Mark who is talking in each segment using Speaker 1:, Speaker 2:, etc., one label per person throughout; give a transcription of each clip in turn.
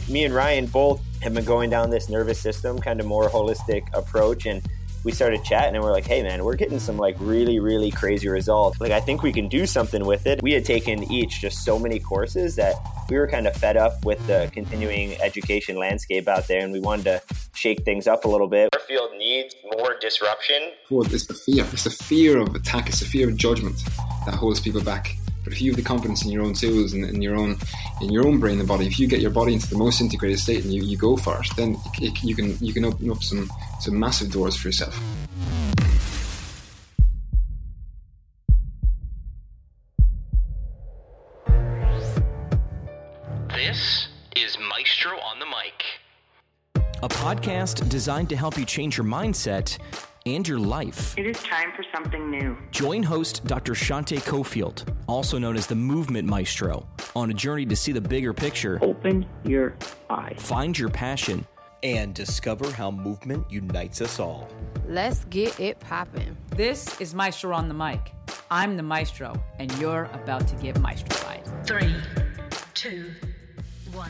Speaker 1: Me and Ryan both have been going down this nervous system, kind of more holistic approach. And we started chatting and we're like, hey man, we're getting some like really, really crazy results. Like, I think we can do something with it. We had taken each just so many courses that we were kind of fed up with the continuing education landscape out there, and we wanted to shake things up a little bit. Our field needs more disruption.
Speaker 2: Well, it's the fear. It's the fear of attack. It's the fear of judgment that holds people back. But if you have the confidence in your own tools and in your own brain and body, if you get your body into the most integrated state and you go for it, then you can open up some massive doors for yourself.
Speaker 3: This is Maestro on the Mic,
Speaker 4: a podcast designed to help you change your mindset and your life.
Speaker 5: It is time for something new.
Speaker 4: Join host Dr. Shante Cofield, also known as the Movement Maestro, on a journey to see the bigger picture.
Speaker 5: Open your eyes.
Speaker 4: Find your passion. And discover how movement unites us all.
Speaker 6: Let's get it popping.
Speaker 7: This is Maestro on the Mic. I'm the Maestro, and you're about to get maestrofied.
Speaker 8: 3, 2, 1.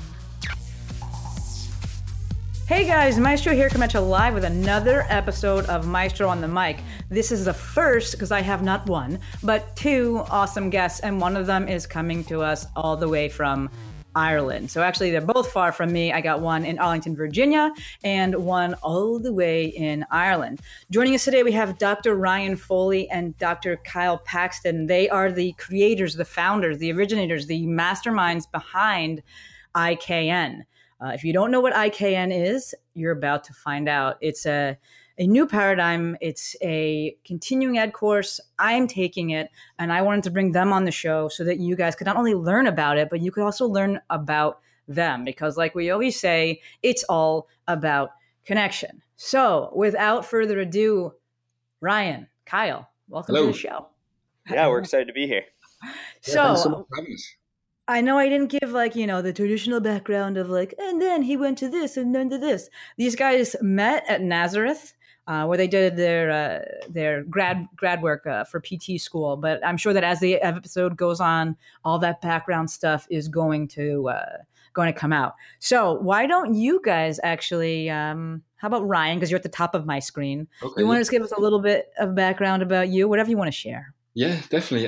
Speaker 7: Hey guys, Maestro here coming at you live with another episode of Maestro on the Mic. This is the first, because I have not one, but two awesome guests, and one of them is coming to us all the way from Ireland. So actually, they're both far from me. I got one in Arlington, Virginia, and one all the way in Ireland. Joining us today, we have Dr. Ryan Foley and Dr. Kyle Paxton. They are the creators, the founders, the originators, the masterminds behind IKN. If you don't know what IKN is, you're about to find out. It's a new paradigm. It's a continuing ed course. I'm taking it, and I wanted to bring them on the show so that you guys could not only learn about it, but you could also learn about them. Because like we always say, it's all about connection. So without further ado, Ryan, Kyle, welcome to the show.
Speaker 1: Yeah, we're excited to be here.
Speaker 7: So I know I didn't give the traditional background of and then he went to this and then to this. These guys met at Nazareth, where they did their grad work for PT school. But I'm sure that as the episode goes on, all that background stuff is going to come out. So why don't you guys actually? How about Ryan? Because you're at the top of my screen. Okay, you want to just give us a little bit of background about you, whatever you want to share.
Speaker 2: Yeah, definitely.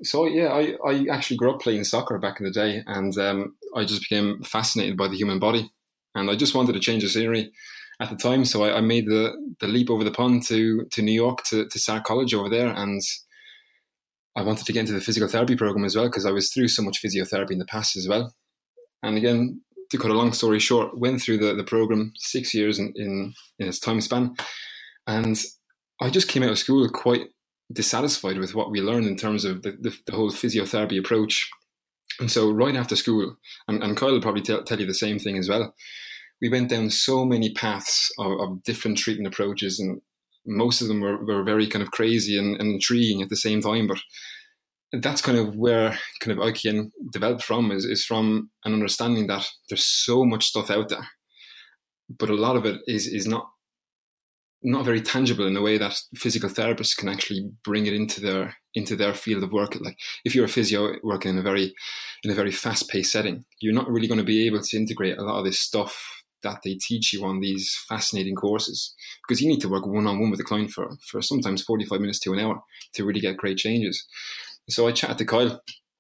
Speaker 2: I actually grew up playing soccer back in the day, and I just became fascinated by the human body, and I just wanted to change the scenery at the time. So I made the leap over the pond to New York to start college over there, and I wanted to get into the physical therapy program as well because I was through so much physiotherapy in the past as well. And again, to cut a long story short, went through the program 6 years in its time span, and I just came out of school quite dissatisfied with what we learned in terms of the whole physiotherapy approach. And so right after school, and Kyle will probably tell you the same thing as well, we went down so many paths of different treatment approaches, and most of them were very kind of crazy and intriguing at the same time. But that's kind of where kind of IKN developed from, is from an understanding that there's so much stuff out there, but a lot of it is not very tangible in the way that physical therapists can actually bring it into their field of work. Like if you're a physio working in a very fast-paced setting, you're not really going to be able to integrate a lot of this stuff that they teach you on these fascinating courses, because you need to work one-on-one with the client for sometimes 45 minutes to an hour to really get great changes. So I chatted to Kyle,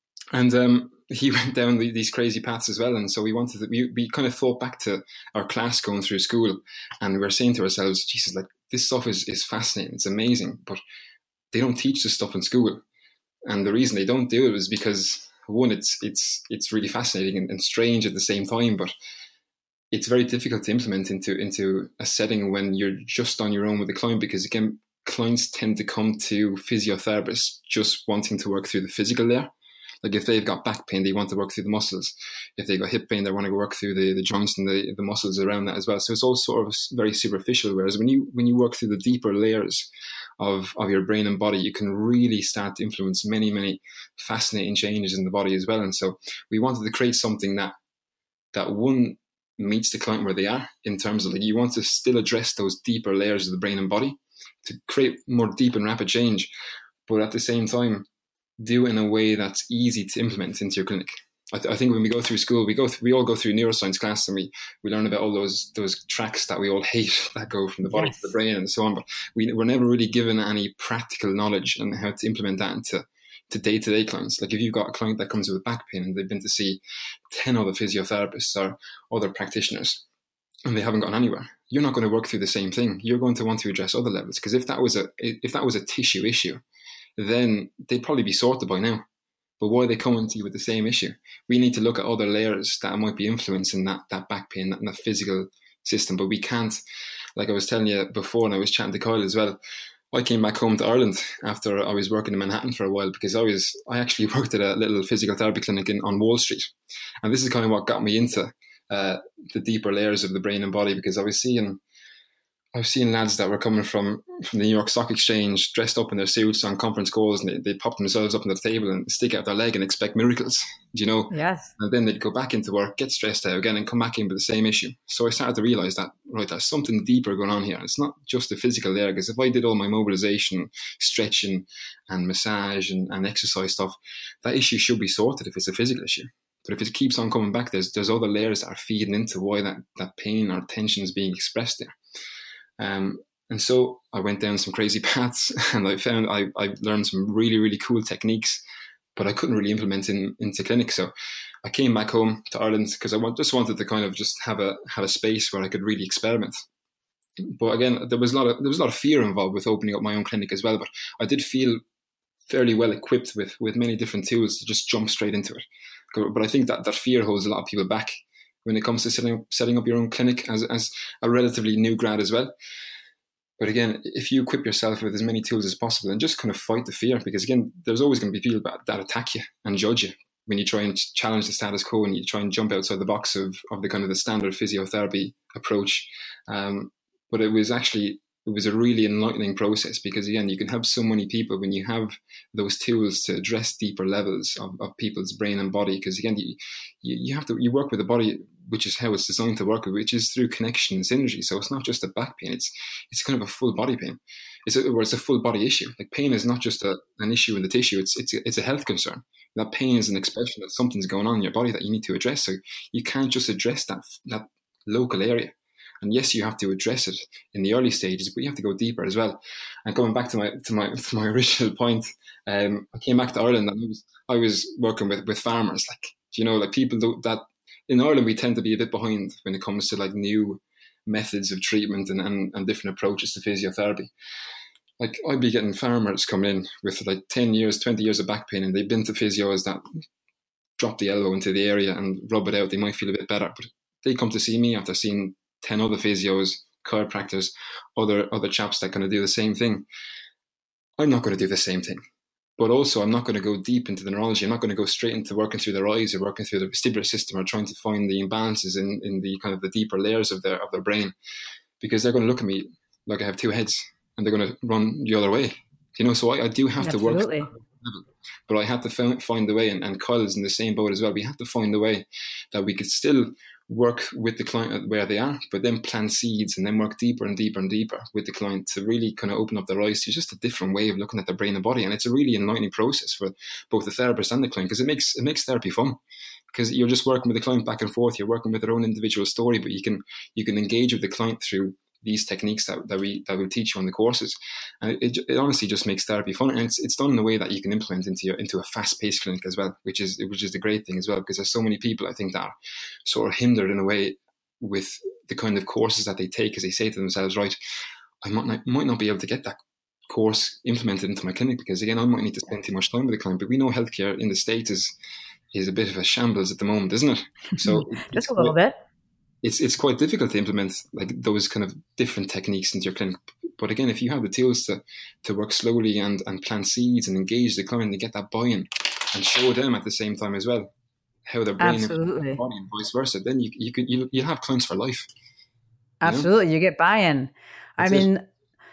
Speaker 2: and he went down these crazy paths as well. And so we kind of thought back to our class going through school, and we were saying to ourselves, Jesus, like this stuff is fascinating. It's amazing, but they don't teach this stuff in school. And the reason they don't do it is because, one, it's really fascinating and strange at the same time, but it's very difficult to implement into a setting when you're just on your own with the client, because again, clients tend to come to physiotherapists just wanting to work through the physical there. Like if they've got back pain, they want to work through the muscles. If they've got hip pain, they want to work through the joints and the muscles around that as well. So it's all sort of very superficial. Whereas when you work through the deeper layers of your brain and body, you can really start to influence many, many fascinating changes in the body as well. And so we wanted to create something that one meets the client where they are, in terms of like you want to still address those deeper layers of the brain and body to create more deep and rapid change, but at the same time do it in a way that's easy to implement into your clinic. I think when we go through school, we all go through neuroscience class, and we learn about all those tracks that we all hate that go from the body to the brain and so on. But we're never really given any practical knowledge on how to implement that into day-to-day clients. Like if you've got a client that comes with back pain and they've been to see 10 other physiotherapists or other practitioners and they haven't gone anywhere, you're not going to work through the same thing. You're going to want to address other levels, because if that was a tissue issue, then they'd probably be sorted by now. But why are they coming to you with the same issue? We need to look at other layers that might be influencing that back pain, that physical system. But we can't, like I was telling you before, and I was chatting to Kyle as well, I came back home to Ireland after I was working in Manhattan for a while, because I actually worked at a little physical therapy clinic on Wall Street. And this is kind of what got me into the deeper layers of the brain and body, because I was seeing lads that were coming from the New York Stock Exchange, dressed up in their suits on conference calls, and they pop themselves up on the table and stick out their leg and expect miracles,
Speaker 7: Yes.
Speaker 2: And then they'd go back into work, get stressed out again, and come back in with the same issue. So I started to realise that, right, there's something deeper going on here. It's not just the physical there, because if I did all my mobilisation, stretching and massage and exercise stuff, that issue should be sorted if it's a physical issue. But if it keeps on coming back, there's other layers that are feeding into why that pain or tension is being expressed there. And so I went down some crazy paths, and I found I learned some really, really cool techniques, but I couldn't really implement into clinic. So I came back home to Ireland because I just wanted to kind of just have a space where I could really experiment. But again, there was a lot of fear involved with opening up my own clinic as well. But I did feel fairly well equipped with many different tools to just jump straight into it. But I think that fear holds a lot of people back when it comes to setting up your own clinic as a relatively new grad as well. But again, if you equip yourself with as many tools as possible and just kind of fight the fear, because again, there's always going to be people that attack you and judge you when you try and challenge the status quo and you try and jump outside the box of the kind of the standard physiotherapy approach. But it was a really enlightening process, because again, you can help so many people when you have those tools to address deeper levels of people's brain and body. Because again, you work with the body, which is how it's designed to work, which is through connection and synergy. So it's not just a back pain; it's kind of a full body pain. It's a full body issue. Like pain is not just an issue in the tissue; it's a health concern. That pain is an expression that something's going on in your body that you need to address. So you can't just address that local area. And yes, you have to address it in the early stages, but you have to go deeper as well. And going back to my original point, I came back to Ireland and I was working with farmers, like people that in Ireland we tend to be a bit behind when it comes to like new methods of treatment and different approaches to physiotherapy. Like I'd be getting farmers coming in with like 10 years, 20 years of back pain, and they've been to physios that drop the elbow into the area and rub it out. They might feel a bit better, but they come to see me after seeing 10 other physios, chiropractors, other chaps that kind of do the same thing. I'm not going to do the same thing. But also, I'm not going to go deep into the neurology. I'm not going to go straight into working through their eyes or working through the vestibular system or trying to find the imbalances in the kind of the deeper layers of their brain, because they're going to look at me like I have two heads and they're going to run the other way. So I do have to work. But I had to find the way, and Kyle is in the same boat as well. We had to find the way that we could still work with the client where they are, but then plant seeds and then work deeper and deeper and deeper with the client to really kind of open up their eyes to just a different way of looking at their brain and body. And it's a really enlightening process for both the therapist and the client, because it makes therapy fun, because you're just working with the client back and forth. You're working with their own individual story, but you can engage with the client through these techniques that we teach you on the courses, and it honestly just makes therapy fun, and it's done in a way that you can implement into a fast-paced clinic as well, which is the great thing as well, because there's so many people I think that are sort of hindered in a way with the kind of courses that they take, because they say to themselves, right, I might not be able to get that course implemented into my clinic, because again, I might need to spend too much time with the client. But we know healthcare in the States is a bit of a shambles at the moment, isn't it? So
Speaker 7: just a little bit.
Speaker 2: It's quite difficult to implement like those kind of different techniques into your clinic. But again, if you have the tools to work slowly and plant seeds and engage the client and get that buy-in and show them at the same time as well how their brain and body and vice versa, then you'll have clients for life.
Speaker 7: Absolutely, you get buy-in. I mean,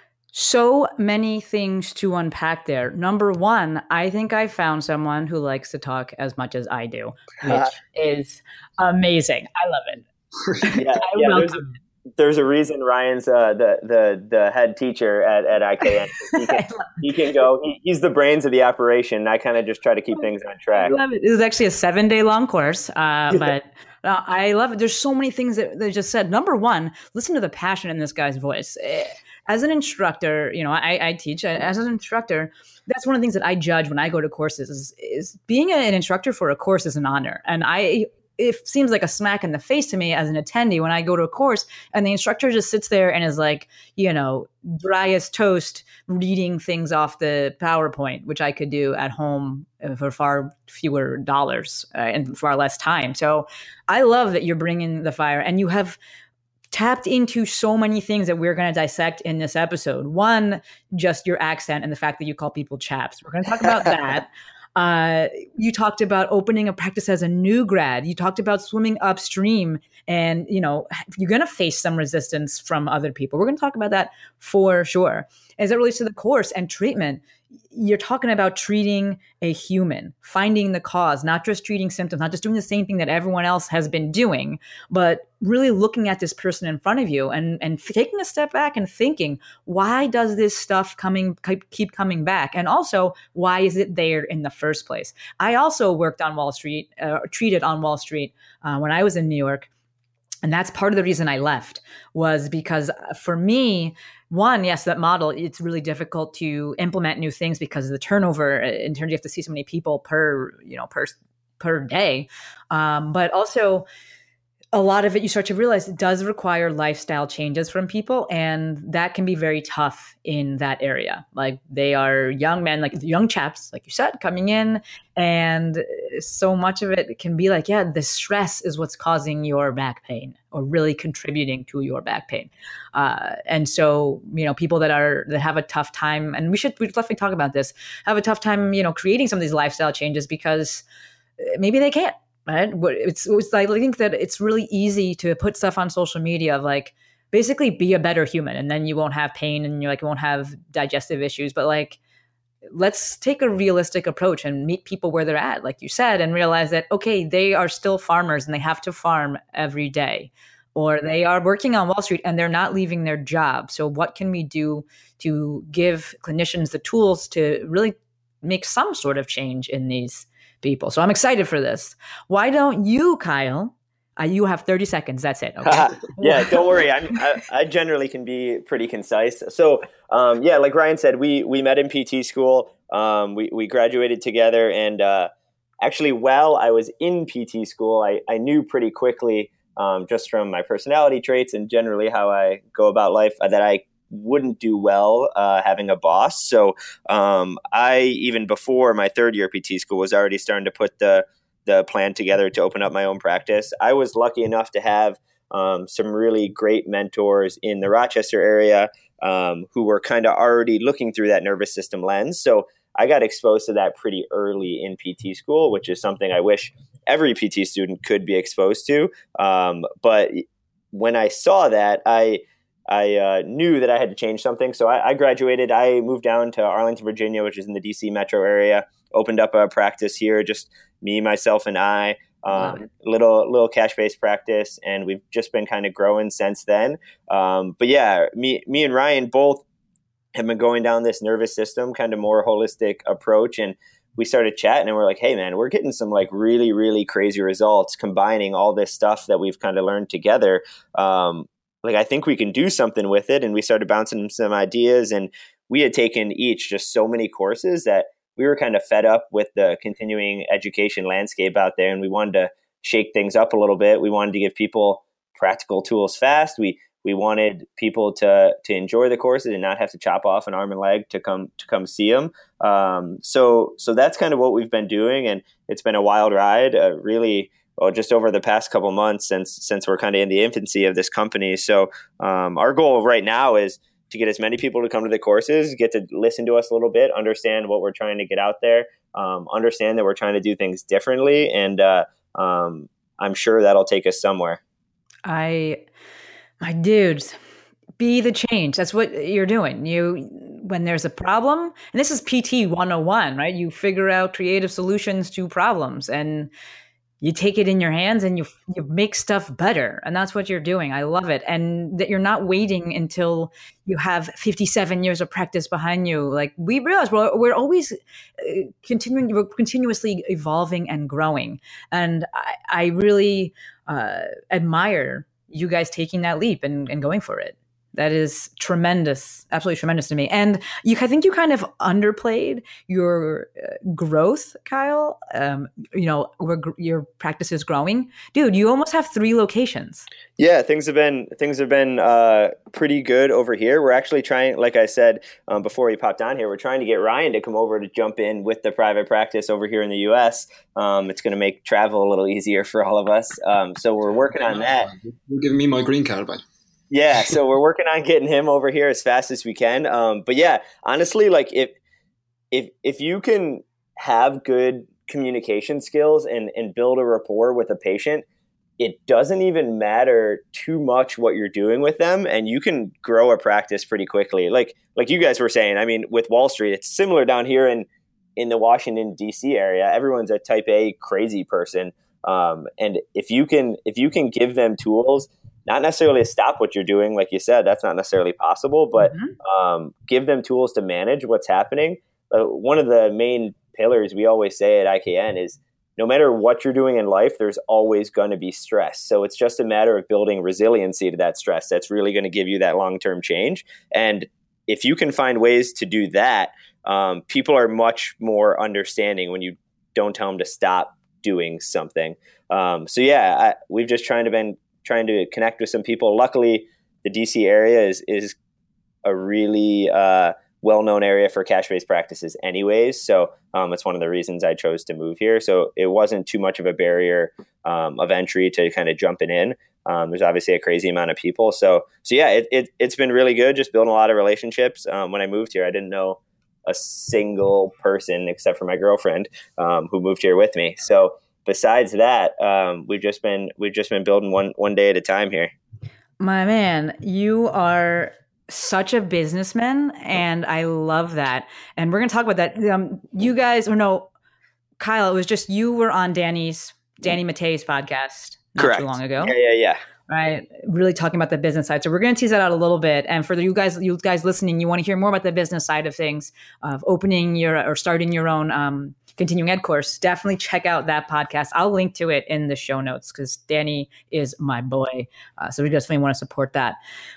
Speaker 7: so many things to unpack there. Number one, I think I found someone who likes to talk as much as I do, which is amazing. I love it.
Speaker 1: there's a reason Ryan's the head teacher at IKN. He can go. He's the brains of the operation. I kind of just try to keep things on track.
Speaker 7: I love it. It was actually a 7-day long course, but I love it. There's so many things that they just said. Number one, listen to the passion in this guy's voice. As an instructor, I teach. As an instructor, that's one of the things that I judge when I go to courses is being an instructor for a course is an honor. And it seems like a smack in the face to me as an attendee when I go to a course and the instructor just sits there and is like, dry as toast, reading things off the PowerPoint, which I could do at home for far fewer dollars and far less time. So I love that you're bringing the fire and you have tapped into so many things that we're going to dissect in this episode. One, just your accent and the fact that you call people chaps. We're going to talk about that. You talked about opening a practice as a new grad. You talked about swimming upstream and, you're going to face some resistance from other people. We're going to talk about that for sure. As it relates to the course and treatment, you're talking about treating a human, finding the cause, not just treating symptoms, not just doing the same thing that everyone else has been doing, but really looking at this person in front of you and taking a step back and thinking, why does this stuff keep coming back? And also, why is it there in the first place? I also worked on Wall Street, treated on Wall Street when I was in New York. And that's part of the reason I left was because for me, one, yes, that model, it's really difficult to implement new things because of the turnover in terms you have to see so many people per day. But also a lot of it, you start to realize it does require lifestyle changes from people. And that can be very tough in that area. Like they are young men, like young chaps, like you said, coming in. And so much of it can be like, the stress is what's causing your back pain or really contributing to your back pain. And so, people that have a tough time, and we definitely talk about this, have a tough time, creating some of these lifestyle changes because maybe they can't. Right? It's I think that it's really easy to put stuff on social media of like basically be a better human and then you won't have pain and you won't have digestive issues. But like, let's take a realistic approach and meet people where they're at, like you said, and realize that, okay, they are still farmers and they have to farm every day, or they are working on Wall Street and they're not leaving their job. So what can we do to give clinicians the tools to really make some sort of change in these people? So I'm excited for this. Why don't you, Kyle? You have 30 seconds. That's it. Okay.
Speaker 1: Yeah, don't worry. I generally can be pretty concise. So, like Ryan said, we met in PT school. We graduated together, and actually, while I was in PT school, I knew pretty quickly, just from my personality traits and generally how I go about life, that I wouldn't do well having a boss. So I, even before my third year PT school, was already starting to put the plan together to open up my own practice. I was lucky enough to have some really great mentors in the Rochester area who were kind of already looking through that nervous system lens. So I got exposed to that pretty early in PT school, which is something I wish every PT student could be exposed to. But when I saw that, I knew that I had to change something. So I graduated. I moved down to Arlington, Virginia, which is in the DC metro area, opened up a practice here, just me, myself, and I, little cash-based practice. And we've just been kind of growing since then. But yeah, me and Ryan both have been going down this nervous system, kind of more holistic approach. And we started chatting and we're like, hey man, we're getting some like really, really crazy results combining all this stuff that we've kind of learned together. I think we can do something with it. And we started bouncing some ideas, and we had taken each just so many courses that we were kind of fed up with the continuing education landscape out there. And we wanted to shake things up a little bit. We wanted to give people practical tools fast. We wanted people to enjoy the courses and not have to chop off an arm and leg to come see them. So that's kind of what we've been doing. And it's been a wild ride, really. Well, just over the past couple months since we're kind of in the infancy of this company. So our goal right now is to get as many people to come to the courses, get to listen to us a little bit, understand what we're trying to get out there, understand that we're trying to do things differently. And I'm sure that'll take us somewhere.
Speaker 7: My dudes, be the change. That's what you're doing. When there's a problem, and this is PT 101, right? You figure out creative solutions to problems, and you take it in your hands and you make stuff better. And that's what you're doing. I love it. And that you're not waiting until you have 57 years of practice behind you. Like, we realize we're always we're continuously evolving and growing. And I really admire you guys taking that leap and going for it. That is tremendous, absolutely tremendous to me. And I think you kind of underplayed your growth, Kyle. Where your practice is growing, dude. You almost have 3 locations.
Speaker 1: Yeah, things have been pretty good over here. We're actually trying, like I said before we popped on here, we're trying to get Ryan to come over to jump in with the private practice over here in the U.S. It's going to make travel a little easier for all of us. So we're working on that.
Speaker 2: You're giving me my green card, bud.
Speaker 1: Yeah, so we're working on getting him over here as fast as we can. But yeah, honestly, like if you can have good communication skills and build a rapport with a patient, it doesn't even matter too much what you're doing with them, and you can grow a practice pretty quickly. Like you guys were saying, I mean, with Wall Street, it's similar down here in the Washington, D.C. area. Everyone's a type A crazy person. And if you can give them tools, not necessarily to stop what you're doing, like you said, that's not necessarily possible, but give them tools to manage what's happening. One of the main pillars we always say at IKN is no matter what you're doing in life, there's always going to be stress. So it's just a matter of building resiliency to that stress that's really going to give you that long-term change. And if you can find ways to do that, people are much more understanding when you don't tell them to stop doing something. So yeah, we've just trying to connect with some people. Luckily, the DC area is a really well-known area for cash-based practices anyways. So it's one of the reasons I chose to move here. So it wasn't too much of a barrier of entry to kind of jumping in. There's obviously a crazy amount of people. So yeah, it's been really good just building a lot of relationships. When I moved here, I didn't know a single person except for my girlfriend who moved here with me. So besides that, we've just been building one day at a time here.
Speaker 7: My man, you are such a businessman, and I love that. And we're going to talk about that. You guys, or no, Kyle, it was just you were on Danny Mattei's podcast not too long ago.
Speaker 1: Yeah.
Speaker 7: Right, really talking about the business side. So we're going to tease that out a little bit. And for you guys listening, you want to hear more about the business side of things, of opening or starting your own continuing ed course, definitely check out that podcast. I'll link to it in the show notes because Danny is my boy. So we definitely want to support that.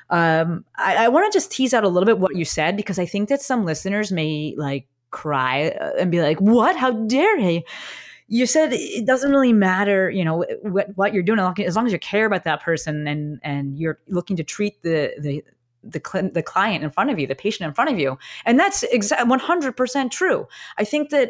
Speaker 7: I want to just tease out a little bit what you said, because I think that some listeners may like cry and be like, what? How dare he? You said it doesn't really matter, what you're doing, as long as you care about that person and you're looking to treat the client in front of you, the patient in front of you. And that's 100% true. I think that,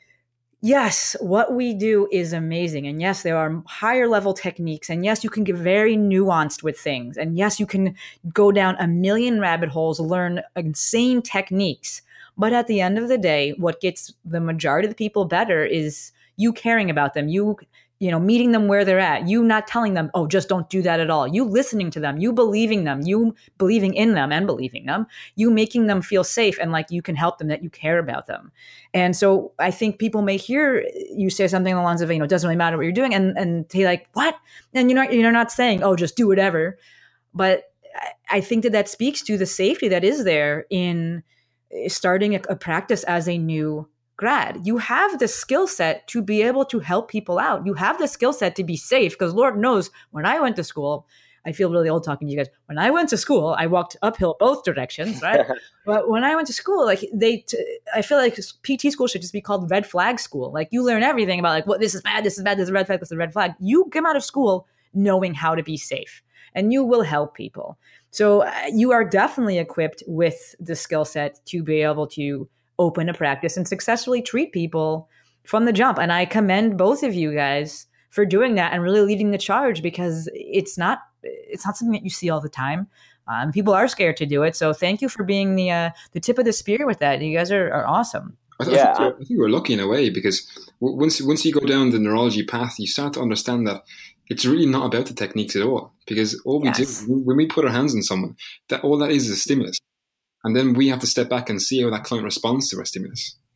Speaker 7: yes, what we do is amazing. And yes, there are higher level techniques. And yes, you can get very nuanced with things. And yes, you can go down a million rabbit holes, learn insane techniques. But at the end of the day, what gets the majority of the people better is you caring about them, you meeting them where they're at, you not telling them, oh, just don't do that at all. You listening to them, you believing them, you believing in them and believing them, you making them feel safe and like you can help them, that you care about them. And so I think people may hear you say something along the lines of, it doesn't really matter what you're doing. And they like, what? And you're not saying, oh, just do whatever. But I think that speaks to the safety that is there in starting a practice as a new grad. You have the skill set to be able to help people out. You have the skill set to be safe, because Lord knows when I went to school, I feel really old talking to you guys. When I went to school, I walked uphill both directions, right? But when I went to school, like I feel like PT school should just be called red flag school. Like you learn everything about like, what this is bad, this is a red flag, this is a red flag. You come out of school knowing how to be safe, and you will help people. So you are definitely equipped with the skill set to be able to open a practice and successfully treat people from the jump. And I commend both of you guys for doing that and really leading the charge, because it's not something that you see all the time. People are scared to do it. So thank you for being the tip of the spear with that. You guys are awesome.
Speaker 2: I think we're lucky in a way, because once you go down the neurology path, you start to understand that it's really not about the techniques at all. Because all we do, when we put our hands on someone, all that is a stimulus. And then we have to step back and see how that client responds to our stimulus.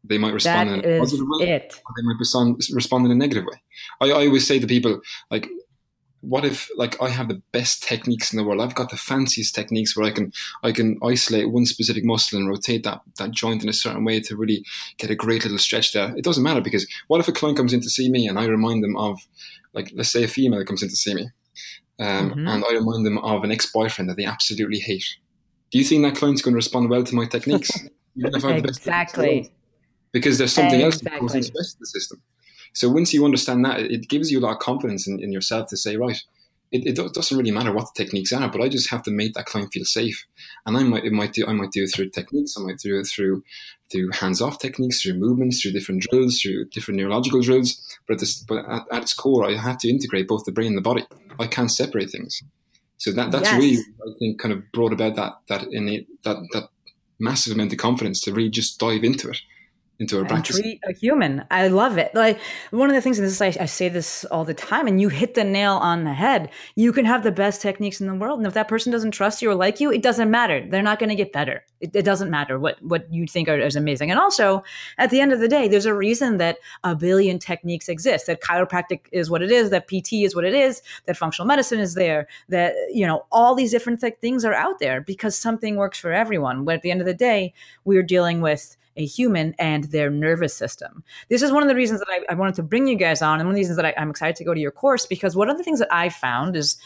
Speaker 2: They might respond in
Speaker 7: That
Speaker 2: a
Speaker 7: is
Speaker 2: positive way,
Speaker 7: it.
Speaker 2: or they might respond in a negative way. I always say to people, like, what if, like, I have the best techniques in the world? I've got the fanciest techniques where I can isolate one specific muscle and rotate that joint in a certain way to really get a great little stretch there. It doesn't matter, because what if a client comes in to see me and I remind them of, like, let's say a female comes in to see me, and I remind them of an ex-boyfriend that they absolutely hate. Do you think that client's going to respond well to my techniques? Even if I have the best techniques in the world? Because there's something else that goes into the system. So once you understand that, it gives you a lot of confidence in yourself to say, right, it doesn't really matter what the techniques are, but I just have to make that client feel safe. And I might do it through techniques. I might do it through hands-off techniques, through movements, through different drills, through different neurological drills. But at its core, I have to integrate both the brain and the body. I can't separate things. So that's really, I think, kind of brought about that massive amount of confidence to really just dive into it. Into our practice.
Speaker 7: Treat a human. I love it. Like, one of the things, and this, I say this all the time, and you hit the nail on the head. You can have the best techniques in the world, and if that person doesn't trust you or like you, it doesn't matter. They're not going to get better. It doesn't matter what you think is amazing. And also, at the end of the day, there's a reason that a billion techniques exist. That chiropractic is what it is. That PT is what it is. That functional medicine is there. That, all these different things are out there because something works for everyone. But at the end of the day, we're dealing with a human and their nervous system. This is one of the reasons that I wanted to bring you guys on, and one of the reasons that I'm excited to go to your course, because one of the things that I found is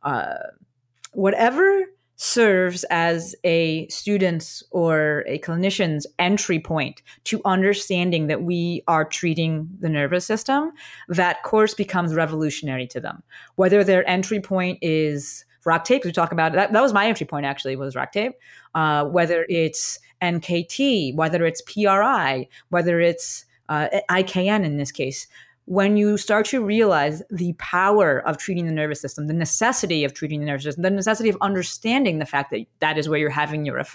Speaker 7: whatever serves as a student's or a clinician's entry point to understanding that we are treating the nervous system, that course becomes revolutionary to them. Whether their entry point is rock tape, we talk about it. That was my entry point, actually, was rock tape. Whether it's NKT, whether it's PRI, whether it's IKN in this case, when you start to realize the power of treating the nervous system, the necessity of treating the nervous system, the necessity of understanding the fact that that is where you're having your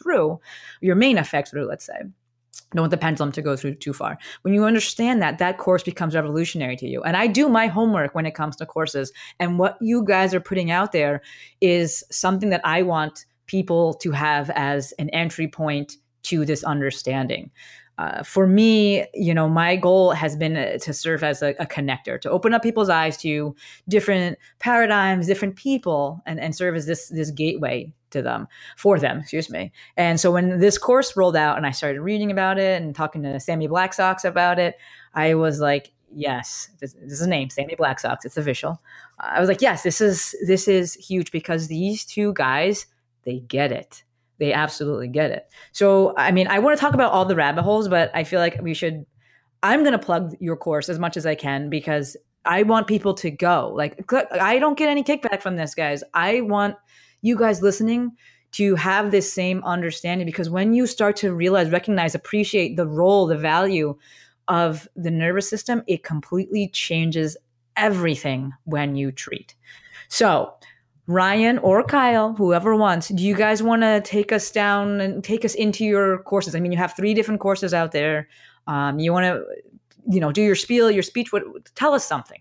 Speaker 7: main effect through, let's say. Don't want the pendulum to go through too far. When you understand that course becomes revolutionary to you. And I do my homework when it comes to courses. And what you guys are putting out there is something that I want people to have as an entry point to this understanding. For me, my goal has been to serve as a connector, to open up people's eyes to different paradigms, different people, and serve as this gateway for them. And so when this course rolled out and I started reading about it and talking to Sammy Blacksox about it, I was like, yes, this is a name, Sammy Blacksox. It's official. I was like, yes, this is huge, because these two guys, they get it. They absolutely get it. So, I mean, I want to talk about all the rabbit holes, but I feel like I'm going to plug your course as much as I can, because I want people to go. Like, I don't get any kickback from this, guys. I want you guys listening to have this same understanding, because when you start to realize, recognize, appreciate the role, the value of the nervous system, it completely changes everything when you treat. So, Ryan or Kyle, whoever wants, do you guys want to take us down and take us into your courses? I mean, you have 3 different courses out there. You want to, do your spiel, your speech. Tell us something.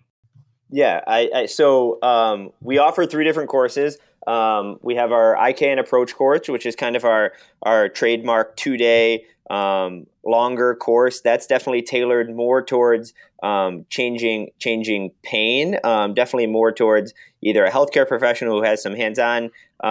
Speaker 1: Yeah. So we offer 3 different courses. We have our IKN approach course, which is kind of our trademark 2-day longer course. That's definitely tailored more towards changing pain, definitely more towards either a healthcare professional who has some hands-on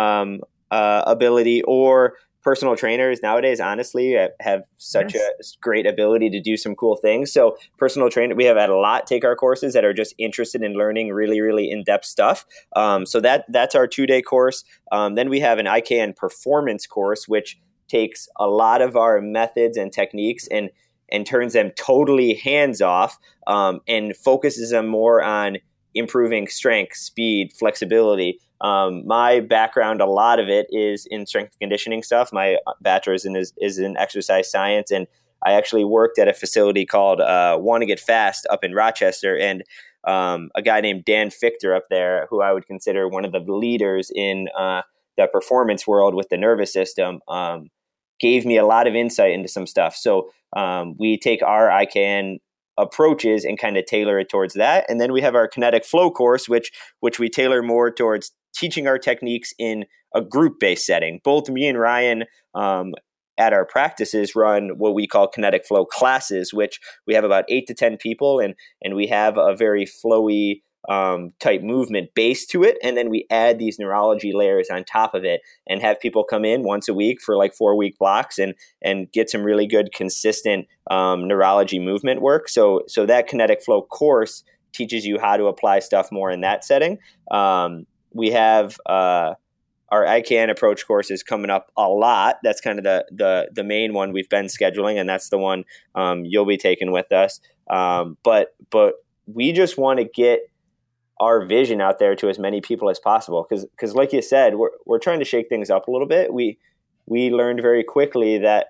Speaker 1: ability, or personal trainers nowadays, honestly, have such a great ability to do some cool things. So personal trainer, we have had a lot take our courses that are just interested in learning really, really in-depth stuff. So that's our 2-day course. Then we have an IKN performance course, which takes a lot of our methods and techniques and turns them totally hands-off, and focuses them more on improving strength, speed, flexibility. My background, a lot of it is in strength and conditioning stuff. My bachelor's is in exercise science, and I actually worked at a facility called Wanna Get Fast up in Rochester, and a guy named Dan Fichter up there, who I would consider one of the leaders in the performance world with the nervous system, gave me a lot of insight into some stuff. So we take our IKN approaches and kind of tailor it towards that. And then we have our kinetic flow course, which we tailor more towards teaching our techniques in a group-based setting. Both me and Ryan at our practices run what we call kinetic flow classes, which we have about 8 to 10 people, and we have a very flowy type movement base to it. And then we add these neurology layers on top of it and have people come in once a week for like 4-week blocks and get some really good, consistent neurology movement work. So that kinetic flow course teaches you how to apply stuff more in that setting. We have our IKN approach course is coming up a lot. That's kind of the main one we've been scheduling, and that's the one you'll be taking with us. But we just want to get our vision out there to as many people as possible, because like you said, we're trying to shake things up a little bit. We learned very quickly that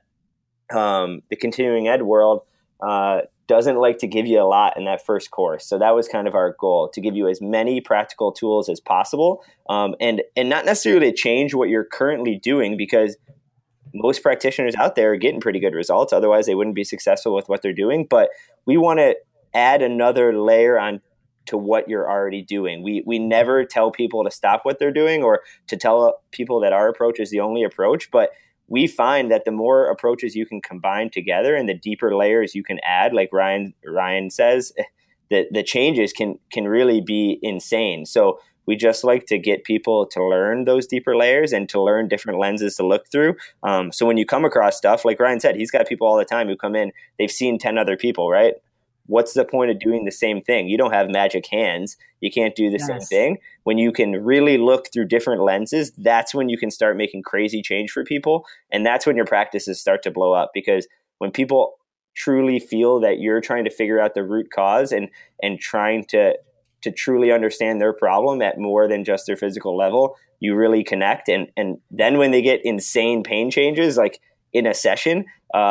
Speaker 1: the continuing ed world doesn't like to give you a lot in that first course. So that was kind of our goal, to give you as many practical tools as possible, and not necessarily change what you're currently doing, because most practitioners out there are getting pretty good results. Otherwise, they wouldn't be successful with what they're doing. But we want to add another layer on to what you're already doing. We never tell people to stop what they're doing or to tell people that our approach is the only approach, but we find that the more approaches you can combine together and the deeper layers you can add, like Ryan says, the changes can really be insane. So we just like to get people to learn those deeper layers and to learn different lenses to look through. So when you come across stuff, like Ryan said, he's got people all the time who come in, they've seen 10 other people, right? What's the point of doing the same thing? You don't have magic hands. You can't do the same thing. When you can really look through different lenses, that's when you can start making crazy change for people. And that's when your practices start to blow up, because when people truly feel that you're trying to figure out the root cause and trying to truly understand their problem at more than just their physical level, you really connect. And then when they get insane pain changes, like in a session,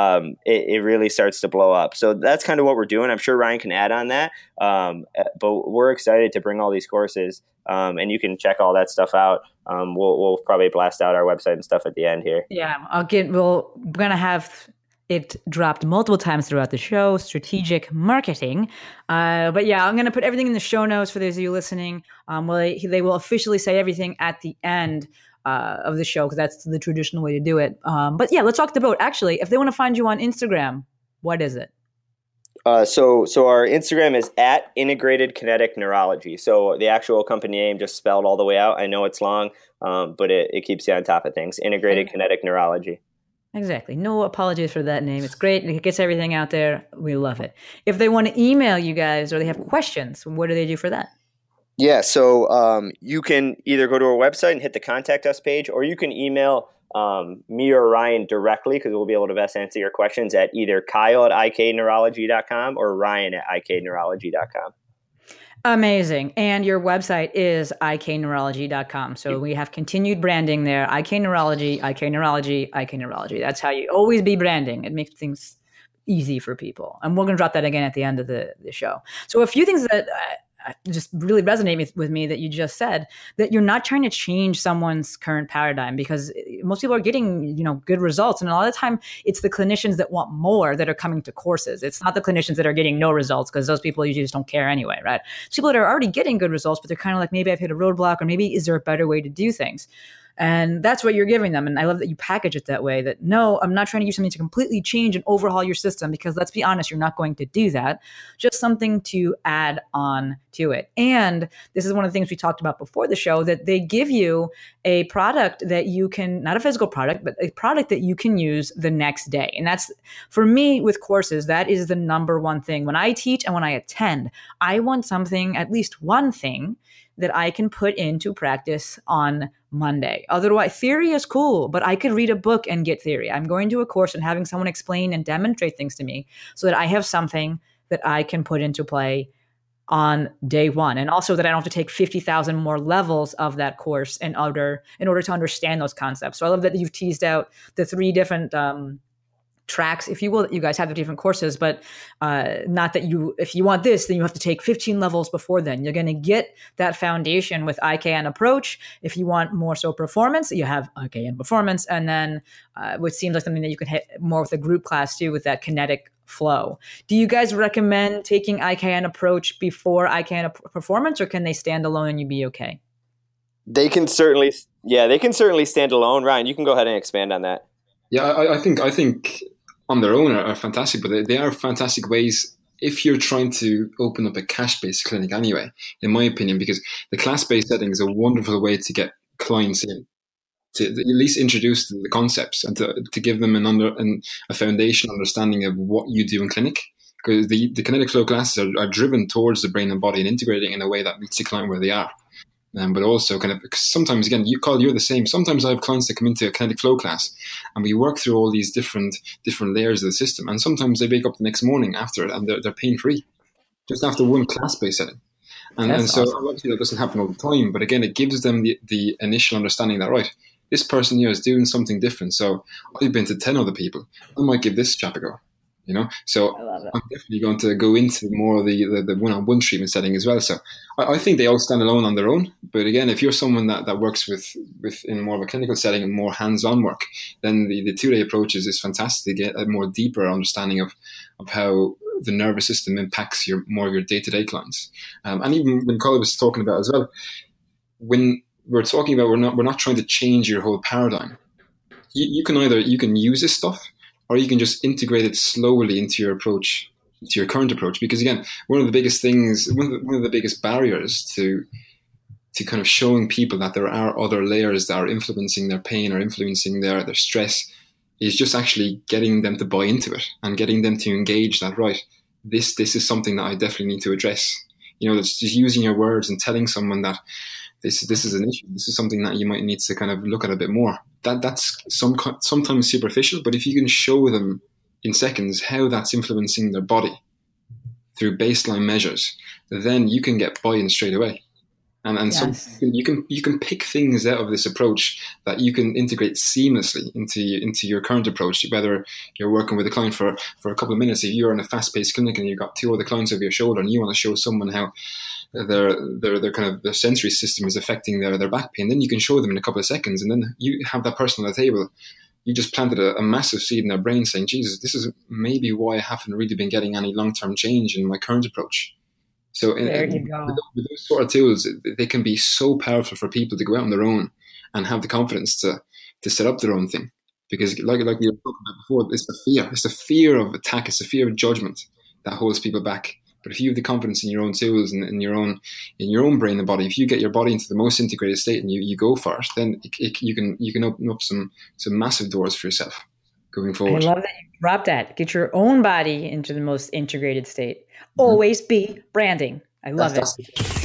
Speaker 1: it really starts to blow up. So that's kind of what we're doing. I'm sure Ryan can add on that. But we're excited to bring all these courses, and you can check all that stuff out. We'll probably blast out our website and stuff at the end here.
Speaker 7: Yeah, we're going to have it dropped multiple times throughout the show, strategic marketing. But yeah, I'm going to put everything in the show notes for those of you listening. They will officially say everything at the end of the show, because that's the traditional way to do it. But yeah, let's talk about, actually, if they want to find you on Instagram, what is it?
Speaker 1: So our Instagram is at Integrated Kinetic Neurology. So the actual company name just spelled all the way out. I know it's long, but it keeps you on top of things. Integrated Kinetic Neurology. Exactly.
Speaker 7: No apologies for that name. It's great. It gets everything out there. We love it. If they want to email you guys or they have questions, what do they do for that?
Speaker 1: Yeah, so you can either go to our website and hit the contact us page, or you can email me or Ryan directly, because we'll be able to best answer your questions at either Kyle@ikneurology.com or Ryan at ikneurology.com.
Speaker 7: Amazing. And your website is ikneurology.com. So we have continued branding there. IK Neurology, IK Neurology, IK Neurology. That's how you always be branding. It makes things easy for people. And we're going to drop that again at the end of the show. So a few things that just really resonate with me that you just said, that you're not trying to change someone's current paradigm, because most people are getting, good results. And a lot of the time it's the clinicians that want more that are coming to courses. It's not the clinicians that are getting no results, because those people usually just don't care anyway, right? It's people that are already getting good results, but they're kind of like, maybe I've hit a roadblock, or maybe is there a better way to do things? And that's what you're giving them. And I love that you package it that way, that no, I'm not trying to use something to completely change and overhaul your system, because let's be honest, you're not going to do that. Just something to add on to it. And this is one of the things we talked about before the show, that they give you a product that you can, not a physical product, but a product that you can use the next day. And that's, for me with courses, that is the number one thing. When I teach and when I attend, I want something, at least one thing, that I can put into practice on Monday. Otherwise, theory is cool, but I could read a book and get theory. I'm going to a course and having someone explain and demonstrate things to me so that I have something that I can put into play on day one. And also that I don't have to take 50,000 more levels of that course in order to understand those concepts. So I love that you've teased out the 3 different tracks, if you will, that you guys have the different courses, but not that if you want this, then you have to take 15 levels before then. You're going to get that foundation with IKN approach. If you want more so performance, you have IKN performance, and then which seems like something that you can hit more with a group class too, with that kinetic flow. Do you guys recommend taking IKN approach before IKN performance, or can they stand alone and you be okay?
Speaker 1: They can certainly stand alone. Ryan, you can go ahead and expand on that.
Speaker 2: Yeah, I think on their own are fantastic, but they are fantastic ways if you're trying to open up a cash-based clinic anyway, in my opinion, because the class-based setting is a wonderful way to get clients in, to at least introduce the concepts and to give them a foundation understanding of what you do in clinic. Because the kinetic flow classes are driven towards the brain and body and integrating in a way that meets the client where they are. But also kind of, because sometimes, again, you're the same. Sometimes I have clients that come into a kinetic flow class and we work through all these different layers of the system. And sometimes they wake up the next morning after it and they're pain-free, just after one class-based setting. And so
Speaker 7: awesome.
Speaker 2: obviously that doesn't happen all the time, but again, it gives them the initial understanding that, right, this person here is doing something different. So I've been to 10 other people. I might give this chap a go. So I'm definitely going to go into more of the one-on-one treatment setting as well. So I think they all stand alone on their own. But again, if you're someone that works with in more of a clinical setting and more hands-on work, then the 2-day approach is fantastic to get a more deeper understanding of how the nervous system impacts more of your day-to-day clients. And even when Colin was talking about as well, when we're talking about we're not trying to change your whole paradigm. You can use this stuff, or you can just integrate it slowly into your approach, to your current approach. Because again, one of the biggest barriers to kind of showing people that there are other layers that are influencing their pain or influencing their stress is just actually getting them to buy into it and getting them to engage that, right, this is something that I definitely need to address. That's just using your words and telling someone that this is an issue. This is something that you might need to kind of look at a bit more. That's sometimes superficial, but if you can show them in seconds how that's influencing their body through baseline measures, then you can get buy-in straight away. And yes. you can pick things out of this approach that you can integrate seamlessly into your current approach, whether you're working with a client for a couple of minutes. If you're in a fast-paced clinic and you've got 2 other clients over your shoulder and you want to show someone how their kind of their sensory system is affecting their back pain, then you can show them in a couple of seconds, and then you have that person on the table. You just planted a massive seed in their brain saying, Jesus, this is maybe why I haven't really been getting any long-term change in my current approach. So
Speaker 7: there you go.
Speaker 2: With those sort of tools, they can be so powerful for people to go out on their own and have the confidence to set up their own thing. Because like we were talking about before, it's the fear. It's the fear of attack. It's the fear of judgment that holds people back. But if you have the confidence in your own tools and in your own brain and body, if you get your body into the most integrated state and you go for it, then you can open up some massive doors for yourself going forward.
Speaker 7: I love that you dropped that. Get your own body into the most integrated state. Always be branding. I love it.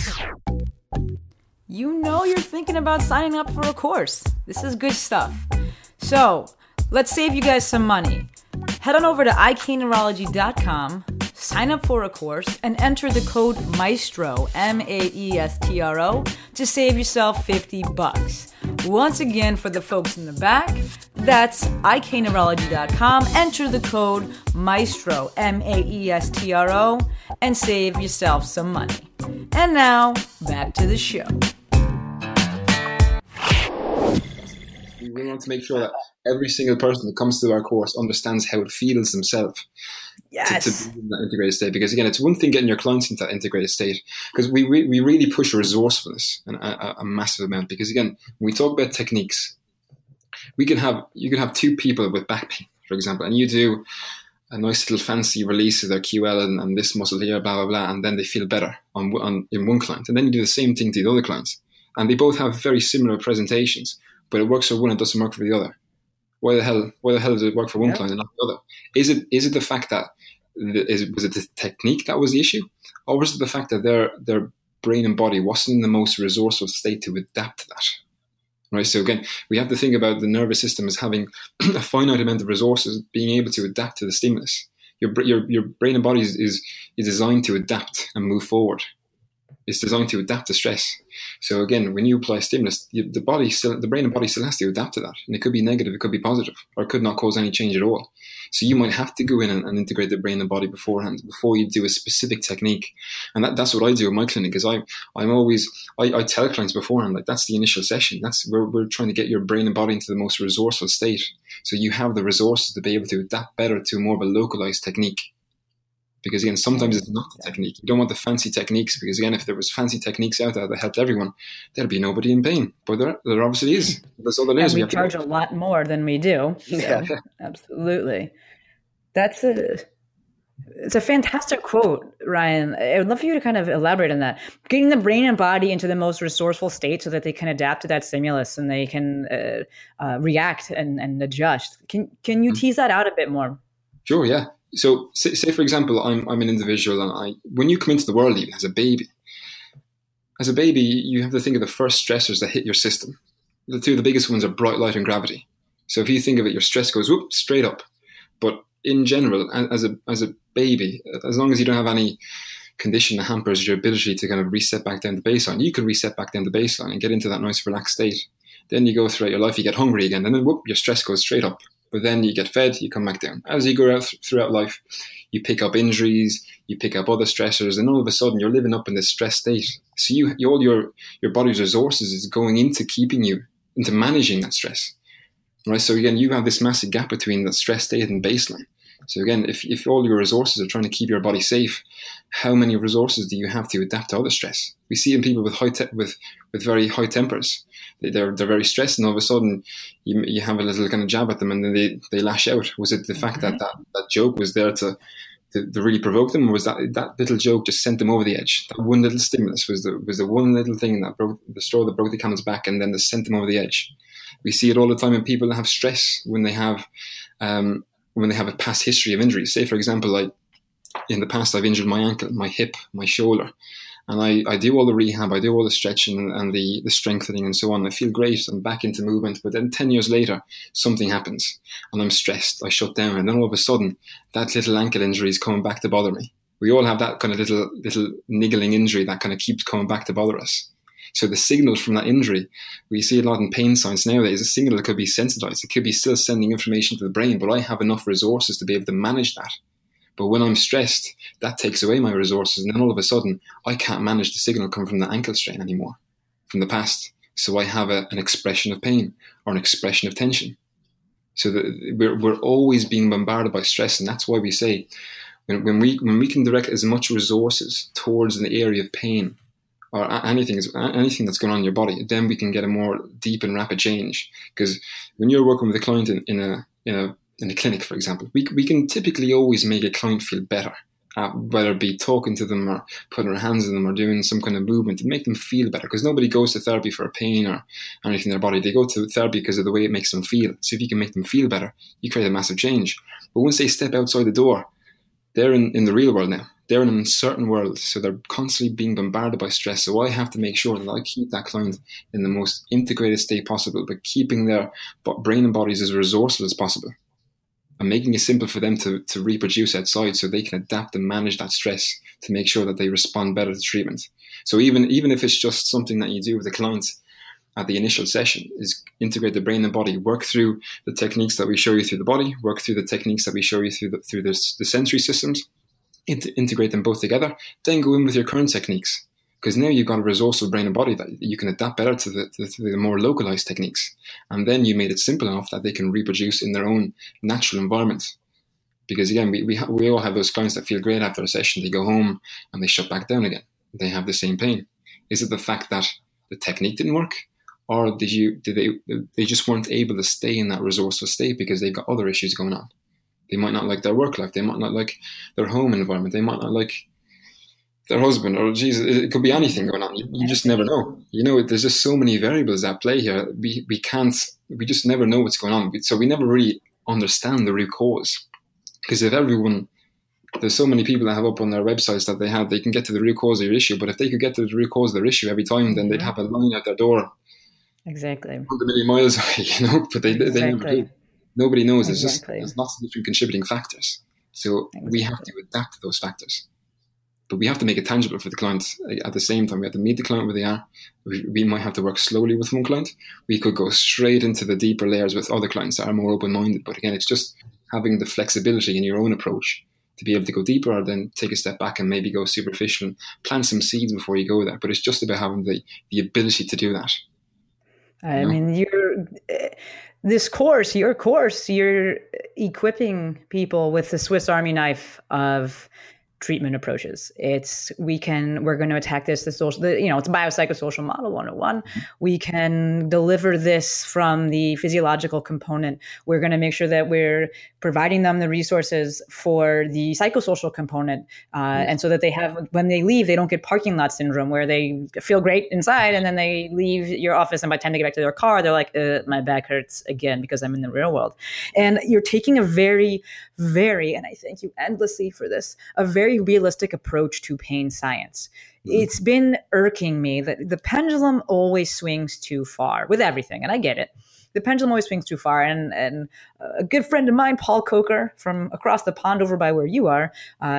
Speaker 7: You're thinking about signing up for a course. This is good stuff. So let's save you guys some money. Head on over to ikneurology.com, sign up for a course, and enter the code MAESTRO, MAESTRO, to save yourself $50. Once again, for the folks in the back, that's ikneurology.com, enter the code MAESTRO, MAESTRO, and save yourself some money. And now, back to the show.
Speaker 2: We want to make sure that every single person that comes to our course understands how it feels themselves.
Speaker 7: Yes.
Speaker 2: To be in that integrated state. Because again, it's one thing getting your clients into that integrated state, because we really push resourcefulness a massive amount. Because again, when we talk about techniques, you can have 2 people with back pain, for example, and you do a nice little fancy release of their QL and this muscle here, blah, blah, blah, and then they feel better in one client. And then you do the same thing to the other clients. And they both have very similar presentations, but it works for one and doesn't work for the other. Why the hell does it work for one client and not the other? Is it the fact that was it the technique that was the issue, or was it the fact that their brain and body wasn't in the most resourceful state to adapt to that? Right. So again, we have to think about the nervous system as having a finite amount of resources, being able to adapt to the stimulus. Your brain and body is designed to adapt and move forward. It's designed to adapt to stress. So again, when you apply stimulus, the brain and body still has to adapt to that. And it could be negative, it could be positive, or it could not cause any change at all. So you might have to go in and integrate the brain and body beforehand, before you do a specific technique. And that's what I do in my clinic, is I tell clients beforehand, like, that's the initial session. That's where we're trying to get your brain and body into the most resourceful state. So you have the resources to be able to adapt better to more of a localized technique. Because again, sometimes it's not the technique. You don't want the fancy techniques, because again, if there was fancy techniques out there that helped everyone, there'd be nobody in pain. But there obviously is. There's other layers.
Speaker 7: And we charge a lot more than we do. So,
Speaker 2: Yeah.
Speaker 7: Absolutely. It's a fantastic quote, Ryan. I would love for you to kind of elaborate on that. Getting the brain and body into the most resourceful state so that they can adapt to that stimulus and they can react and adjust. Can you tease that out a bit more?
Speaker 2: Sure, yeah. So say for example, I'm an individual, and when you come into the world, even as a baby, you have to think of the first stressors that hit your system. The two of the biggest ones are bright light and gravity. So if you think of it, your stress goes whoop, straight up. But in general, as a baby, as long as you don't have any condition that hampers your ability to kind of reset back down to baseline, you can reset back down to baseline and get into that nice relaxed state. Then you go throughout your life, you get hungry again, and then whoop, your stress goes straight up. But then you get fed, you come back down. As you go out throughout life, you pick up injuries, you pick up other stressors, and all of a sudden you're living up in this stress state. So all your body's resources is going into keeping you, into managing that stress. Right? So again, you have this massive gap between the stress state and baseline. So again, if all your resources are trying to keep your body safe, how many resources do you have to adapt to other stress? We see in people with with very high tempers. They're very stressed, and all of a sudden you have a little kind of jab at them, and then they lash out. Was it the fact that joke was there to really provoke them, or was that little joke just sent them over the edge? That one little stimulus was the one little thing that broke the straw that broke the camel's back, and then sent them over the edge. We see it all the time in people that have stress when they have a past history of injuries. Say, for example, in the past, I've injured my ankle, my hip, my shoulder. And I do all the rehab, I do all the stretching and the strengthening and so on. I feel great, I'm back into movement. But then 10 years later, something happens and I'm stressed, I shut down. And then all of a sudden, that little ankle injury is coming back to bother me. We all have that kind of little niggling injury that kind of keeps coming back to bother us. So the signals from that injury, we see a lot in pain science nowadays, a signal that could be sensitized. It could be still sending information to the brain, but I have enough resources to be able to manage that. But when I'm stressed, that takes away my resources. And then all of a sudden, I can't manage the signal coming from the ankle strain anymore, from the past. So I have an expression of pain or an expression of tension. So we're always being bombarded by stress. And that's why we say, when we can direct as much resources towards the area of pain or anything that's going on in your body, then we can get a more deep and rapid change. Because when you're working with a client in a clinic, for example, we can typically always make a client feel better, whether it be talking to them or putting our hands on them or doing some kind of movement to make them feel better. Because nobody goes to therapy for a pain or anything in their body. They go to therapy because of the way it makes them feel. So if you can make them feel better, you create a massive change. But once they step outside the door, they're in the real world now. They're in an uncertain world, so they're constantly being bombarded by stress. So I have to make sure that I keep that client in the most integrated state possible, but keeping their brain and bodies as resourceful as possible. And making it simple for them to reproduce outside so they can adapt and manage that stress to make sure that they respond better to treatment. So even if it's just something that you do with the client at the initial session, is integrate the brain and body, work through the techniques that we show you through the body, work through the techniques that we show you through the sensory systems, integrate them both together, then go in with your current techniques. Because now you've got a resourceful brain and body that you can adapt better to the more localized techniques. And then you made it simple enough that they can reproduce in their own natural environment. Because again, we all have those clients that feel great after a session. They go home and they shut back down again. They have the same pain. Is it the fact that the technique didn't work? Or they just weren't able to stay in that resourceful state because they've got other issues going on? They might not like their work life. They might not like their home environment. They might not like their husband, or Jesus, it could be anything going on. You just never know. There's just so many variables at play here. We just never know what's going on. So we never really understand the root cause. Because there's so many people that have up on their websites that they can get to the root cause of your issue. But if they could get to the root cause of their issue every time, then they'd have a line out their door.
Speaker 7: Exactly.
Speaker 2: 100 million miles away, but they never do. Nobody knows.
Speaker 7: Exactly.
Speaker 2: There's lots of different contributing factors. So we have to adapt to those factors. But we have to make it tangible for the client at the same time. We have to meet the client where they are. We might have to work slowly with one client. We could go straight into the deeper layers with other clients that are more open-minded. But again, it's just having the flexibility in your own approach to be able to go deeper, or then take a step back and maybe go superficial and plant some seeds before you go there. But it's just about having the ability to do that.
Speaker 7: I mean, your course, you're equipping people with the Swiss Army knife of treatment approaches. We're going to attack the social, it's biopsychosocial model 101. We can deliver this from the physiological component. We're going to make sure that we're providing them the resources for the psychosocial component. And so that when they leave, they don't get parking lot syndrome where they feel great inside and then they leave your office and by the time they get back to their car, they're like, my back hurts again because I'm in the real world. And you're taking a very, very, and I thank you endlessly for this, a very realistic approach to pain science. It's been irking me that the pendulum always swings too far with everything, and I get it. The pendulum always swings too far, and a good friend of mine, Paul Coker, from across the pond over by where you are,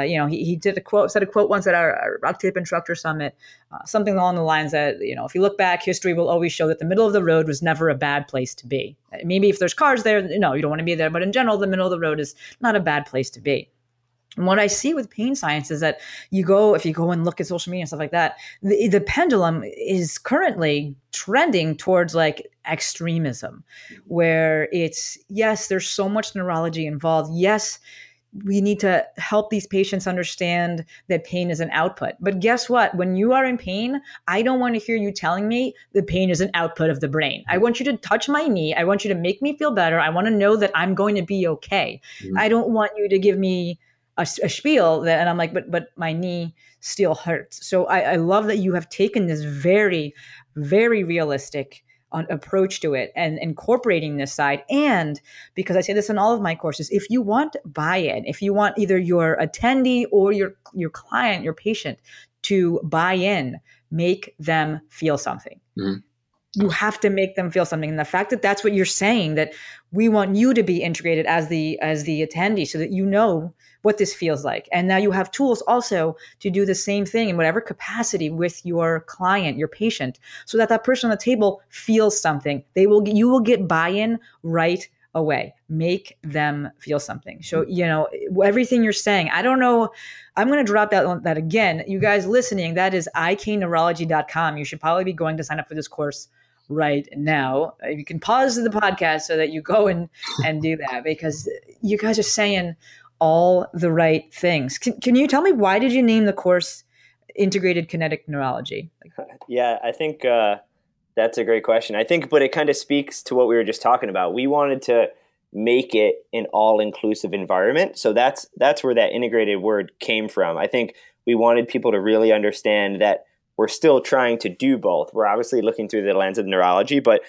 Speaker 7: he said a quote once at our Rock Tape Instructor Summit, something along the lines that, if you look back, history will always show that the middle of the road was never a bad place to be. Maybe if there's cars there, no, you don't want to be there, but in general, the middle of the road is not a bad place to be. And what I see with pain science is that if you go and look at social media and stuff like that, the pendulum is currently trending towards like extremism, where yes, there's so much neurology involved. Yes, we need to help these patients understand that pain is an output. But guess what? When you are in pain, I don't want to hear you telling me the pain is an output of the brain. I want you to touch my knee. I want you to make me feel better. I want to know that I'm going to be okay. I don't want you to give me a spiel and I'm like, but my knee still hurts. So I love that you have taken this very, very realistic approach to it and incorporating this side. And because I say this in all of my courses, if you want buy-in, if you want either your attendee or your client, your patient to buy in, make them feel something. You have to make them feel something. And the fact that that's what you're saying, that we want you to be integrated as the attendee so that you know what this feels like. And now you have tools also to do the same thing in whatever capacity with your client, your patient, so that person on the table feels something. You will get buy-in right away. Make them feel something. So, everything you're saying, I don't know, I'm going to drop that again. You guys listening, that is ikneurology.com. You should probably be going to sign up for this course right now. You can pause the podcast so that you go and do that, because you guys are saying all the right things. Can you tell me, why did you name the course Integrated Kinetic Neurology?
Speaker 1: Yeah, I think that's a great question. I think, but it kind of speaks to what we were just talking about. We wanted to make it an all-inclusive environment. So that's where that integrated word came from. I think we wanted people to really understand that we're still trying to do both. We're obviously looking through the lens of neurology, but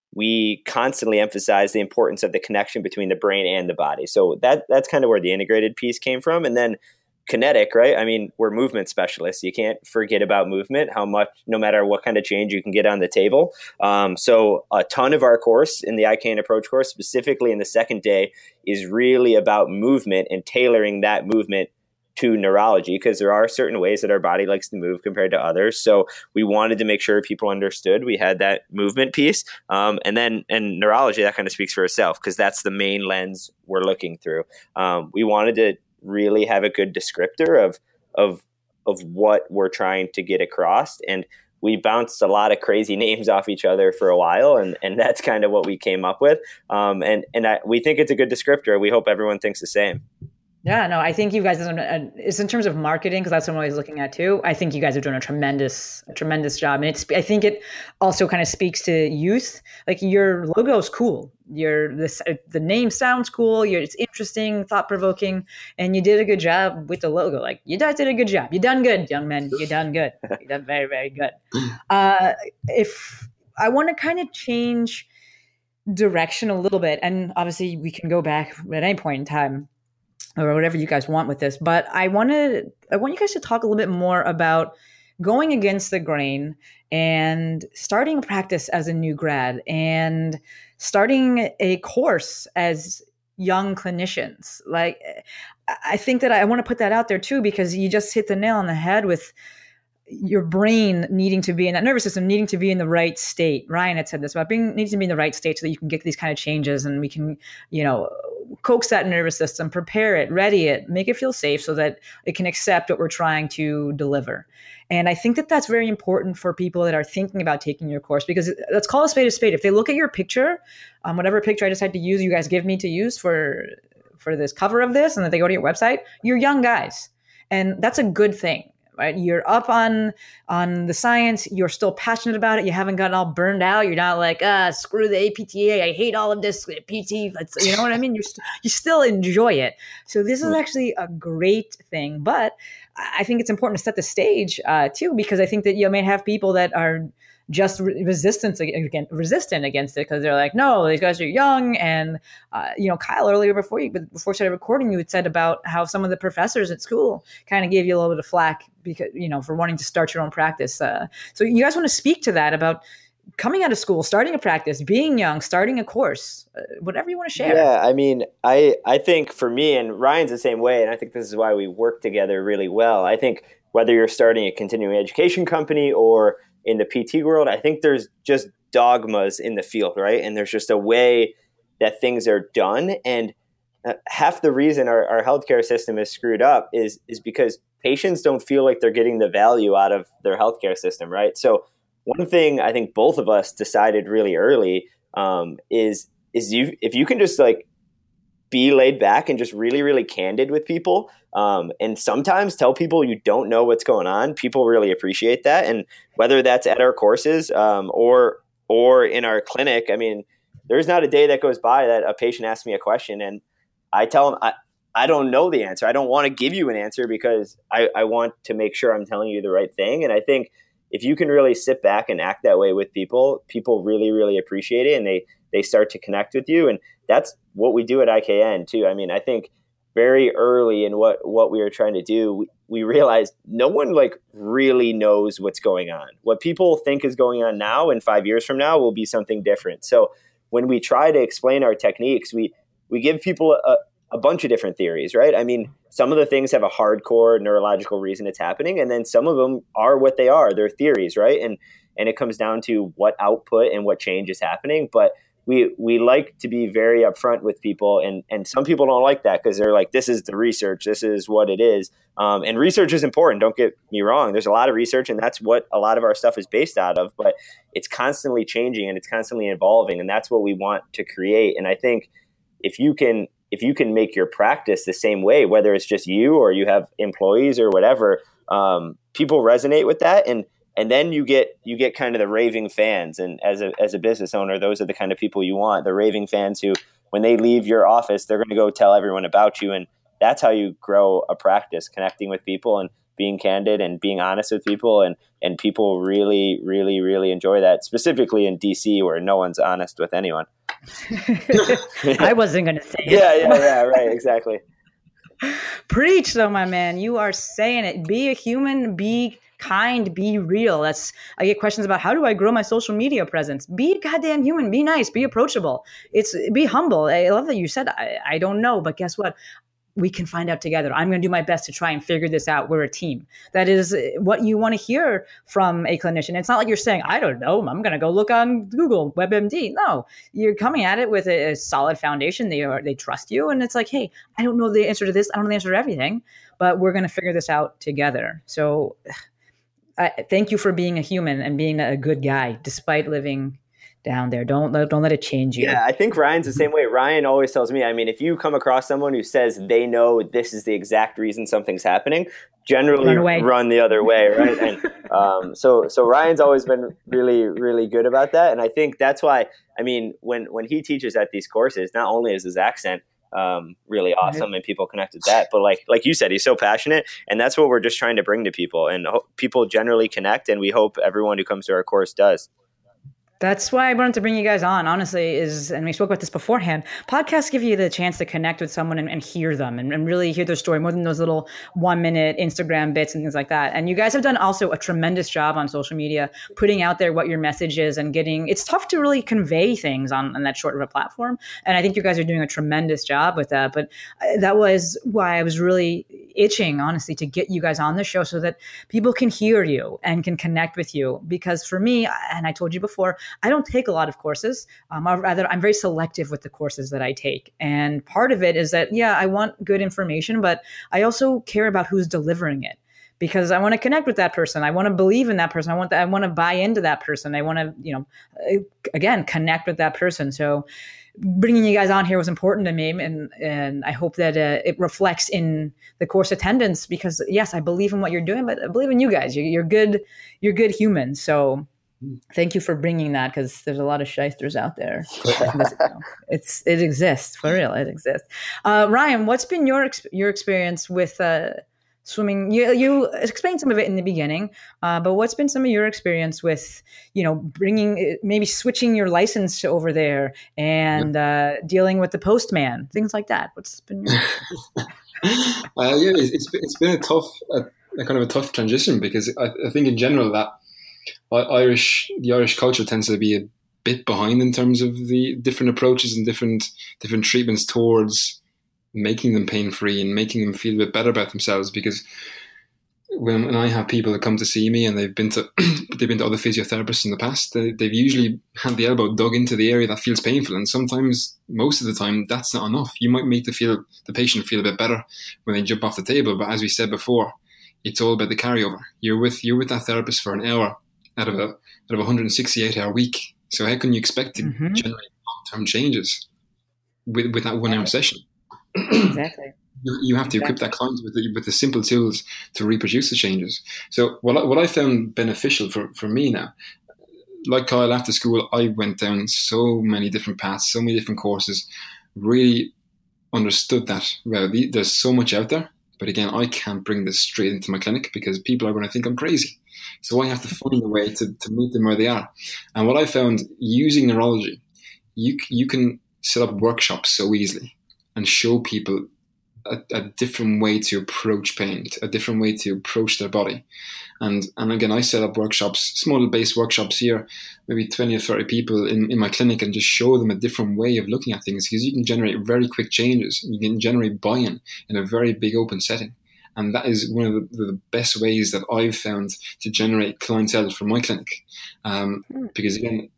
Speaker 1: we constantly emphasize the importance of the connection between the brain and the body. So that's kind of where the integrated piece came from. And then kinetic, right? I mean, we're movement specialists. You can't forget about movement, no matter what kind of change you can get on the table. So a ton of our course in the IKN Approach course, specifically in the second day, is really about movement and tailoring that movement to neurology, because there are certain ways that our body likes to move compared to others. So we wanted to make sure people understood we had that movement piece. And neurology, that kind of speaks for itself, because that's the main lens we're looking through. We wanted to really have a good descriptor of what we're trying to get across. And we bounced a lot of crazy names off each other for a while. And that's kind of what we came up with. We think it's a good descriptor. We hope everyone thinks the same.
Speaker 7: Yeah, no, I think you guys, it's in terms of marketing, because that's what I'm always looking at too. I think you guys are doing a tremendous job. And I think it also kind of speaks to youth. Like, your logo is cool. The name sounds cool. It's interesting, thought provoking, and you did a good job with the logo. Like, you guys did a good job. You done good, young men. You done good. You done very, very good. If I want to kind of change direction a little bit, and obviously we can go back at any point in time, or whatever you guys want with this. But I want you guys to talk a little bit more about going against the grain and starting a practice as a new grad and starting a course as young clinicians. Like, I think that I want to put that out there too, because you just hit the nail on the head with your brain needing to be in that nervous system, needing to be in the right state. Ryan had said this about needing to be in the right state so that you can get these kind of changes, and we can, coax that nervous system, prepare it, ready it, make it feel safe so that it can accept what we're trying to deliver. And I think that that's very important for people that are thinking about taking your course, because let's call a spade a spade. If they look at your picture, whatever picture I decide to use, you guys give me to use for this cover of this, and that they go to your website, you're young guys. And that's a good thing, right? You're up on the science. You're still passionate about it. You haven't gotten all burned out. You're not like, screw the APTA. I hate all of this PT. You know what I mean? You still enjoy it. So this is actually a great thing. But I think it's important to set the stage too, because I think that you may have people that are just resistant against it because they're like, no, these guys are young. And Kyle, earlier before we started recording, you had said about how some of the professors at school kind of gave you a little bit of flack because for wanting to start your own practice. So you guys want to speak to that about coming out of school, starting a practice, being young, starting a course, whatever you want to share.
Speaker 1: Yeah, I mean, I think for me, and Ryan's the same way, and I think this is why we work together really well. I think whether you're starting a continuing education company or in the PT world, I think there's just dogmas in the field, right? And there's just a way that things are done. And half the reason our healthcare system is screwed up is because patients don't feel like they're getting the value out of their healthcare system, right? So one thing I think both of us decided really early is if you can just like be laid back and just really, really candid with people, and sometimes tell people you don't know what's going on, people really appreciate that. And whether that's at our courses or in our clinic, I mean, there's not a day that goes by that a patient asks me a question and I tell them I don't know the answer. I don't want to give you an answer because I want to make sure I'm telling you the right thing. And I think if you can really sit back and act that way with people really, really appreciate it, and they start to connect with you. And that's what we do at IKN too. I mean, I think very early in what we were trying to do, we realized no one like really knows what's going on. What people think is going on now and 5 years from now will be something different. So when we try to explain our techniques, we give people a bunch of different theories, right? I mean, some of the things have a hardcore neurological reason it's happening, and then some of them are what they are. They're theories, right? And it comes down to what output and what change is happening. But we like to be very upfront with people, and some people don't like that because they're like, this is the research, this is what it is. And research is important, don't get me wrong. There's a lot of research, and that's what a lot of our stuff is based out of, but it's constantly changing and it's constantly evolving, and that's what we want to create. And I think if you can make your practice the same way, whether it's just you or you have employees or whatever, people resonate with that. And then you get kind of the raving fans. And as a business owner, those are the kind of people you want, the raving fans who, when they leave your office, they're going to go tell everyone about you. And that's how you grow a practice, connecting with people and being candid and being honest with people. And people really, really, really enjoy that, specifically in DC where no one's honest with anyone.
Speaker 7: I wasn't going to say it.
Speaker 1: Yeah, right, exactly.
Speaker 7: Preach though, my man. You are saying it. Be a human, be kind, be real. I get questions about how do I grow my social media presence? Be a goddamn human, be nice, be approachable. Be humble. I love that you said, I don't know, but guess what? We can find out together. I'm going to do my best to try and figure this out. We're a team. That is what you want to hear from a clinician. It's not like you're saying, I don't know, I'm going to go look on Google, WebMD. No, you're coming at it with a solid foundation. They trust you. And it's like, hey, I don't know the answer to this. I don't know the answer to everything, but we're going to figure this out together. So thank you for being a human and being a good guy, despite living down there. Don't let it change you.
Speaker 1: Yeah, I think Ryan's the same way. Ryan always tells me, I mean, if you come across someone who says they know this is the exact reason something's happening, generally run the other way, right? And so Ryan's always been really, really good about that. And I think that's why, I mean, when he teaches at these courses, not only is his accent really awesome and people connect with that, but like you said, he's so passionate, and that's what we're just trying to bring to people, and people generally connect, and we hope everyone who comes to our course does.
Speaker 7: That's why I wanted to bring you guys on, honestly, and we spoke about this beforehand, podcasts give you the chance to connect with someone and hear them and really hear their story more than those little 1-minute Instagram bits and things like that. And you guys have done also a tremendous job on social media, putting out there what your message is and it's tough to really convey things on that short of a platform. And I think you guys are doing a tremendous job with that. But that was why I was really itching, honestly, to get you guys on the show so that people can hear you and can connect with you. Because for me, and I told you before, I don't take a lot of courses. Rather, I'm very selective with the courses that I take. And part of it is that, yeah, I want good information, but I also care about who's delivering it, because I want to connect with that person. I want to believe in that person. I want to buy into that person. I want to, again, connect with that person. So bringing you guys on here was important to me, and I hope that it reflects in the course attendance, because yes, I believe in what you're doing, but I believe in you guys. You're good humans. So thank you for bringing that, because there's a lot of shysters out there. It exists for real. It exists. Ryan, what's been your experience with swimming? You explained some of it in the beginning, but what's been some of your experience with, bringing, maybe switching your license over there and dealing with the postman, things like that? What's been your
Speaker 2: it's been a kind of a tough transition, because I think in general that the Irish culture tends to be a bit behind in terms of the different approaches and different treatments towards making them pain-free and making them feel a bit better about themselves. Because when I have people that come to see me and they've been to other physiotherapists in the past, they've usually had the elbow dug into the area that feels painful, and sometimes, most of the time, that's not enough. You might make the patient feel a bit better when they jump off the table, but as we said before, it's all about the carryover. You're with that therapist for an hour out of a 168-hour week. So how can you expect to generate long-term changes with that 1 hour session?
Speaker 7: Exactly.
Speaker 2: You have to equip that client with the simple tools to reproduce the changes. So what I found beneficial for me now, like Kyle, after school, I went down so many different paths, so many different courses, really understood that, well, there's so much out there, but again, I can't bring this straight into my clinic because people are going to think I'm crazy. So I have to find a way to meet them where they are. And what I found, using neurology, you can set up workshops so easily and show people a different way to approach pain, a different way to approach their body. And again, I set up workshops, small based workshops here, maybe 20 or 30 people in my clinic, and just show them a different way of looking at things, because you can generate very quick changes. You can generate buy-in in a very big open setting. And that is one of the best ways that I've found to generate clientele for my clinic. Because again,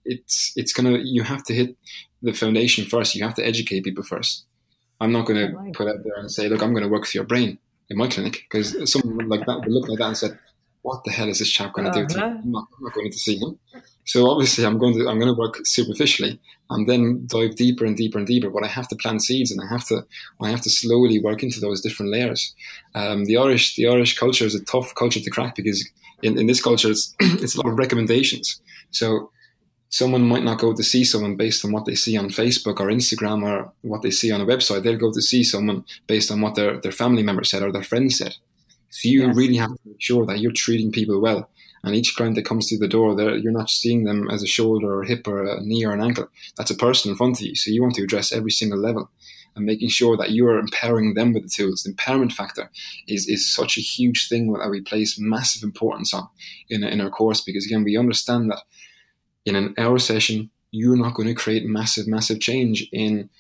Speaker 2: you have to hit the foundation first. You have to educate people first. I'm not going to put out there and say, look, I'm going to work for your brain in my clinic, because someone like that would look like that and say, what the hell is this chap going to do to me? I'm not going to see him. So obviously I'm going to work superficially and then dive deeper and deeper and deeper. But I have to plant seeds, and I have to slowly work into those different layers. The Irish culture is a tough culture to crack, because in this culture it's a lot of recommendations. So someone might not go to see someone based on what they see on Facebook or Instagram or what they see on a website. They'll go to see someone based on what their family member said or their friend said. So you really have to make sure that you're treating people well. And each client that comes through the door, you're not seeing them as a shoulder or a hip or a knee or an ankle. That's a person in front of you. So you want to address every single level and making sure that you are empowering them with the tools. The empowerment factor is such a huge thing that we place massive importance on in our course, because again, we understand that in an hour session, you're not going to create massive change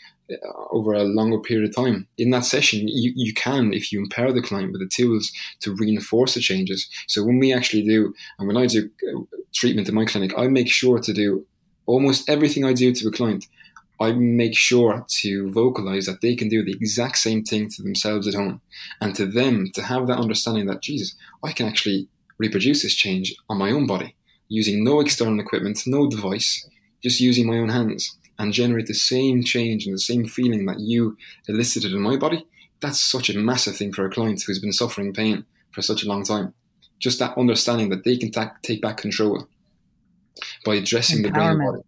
Speaker 2: over a longer period of time. In that session, you can, if you empower the client with the tools to reinforce the changes. So when we actually do, and when I do treatment in my clinic, I make sure to do almost everything I do to a client. I make sure to vocalize that they can do the exact same thing to themselves at home, and to them to have that understanding that, Jesus, I can actually reproduce this change on my own body using no external equipment, no device, just using my own hands, and generate the same change and the same feeling that you elicited in my body. That's such a massive thing for a client who's been suffering pain for such a long time. Just that understanding that they can take back control by addressing the brain and body.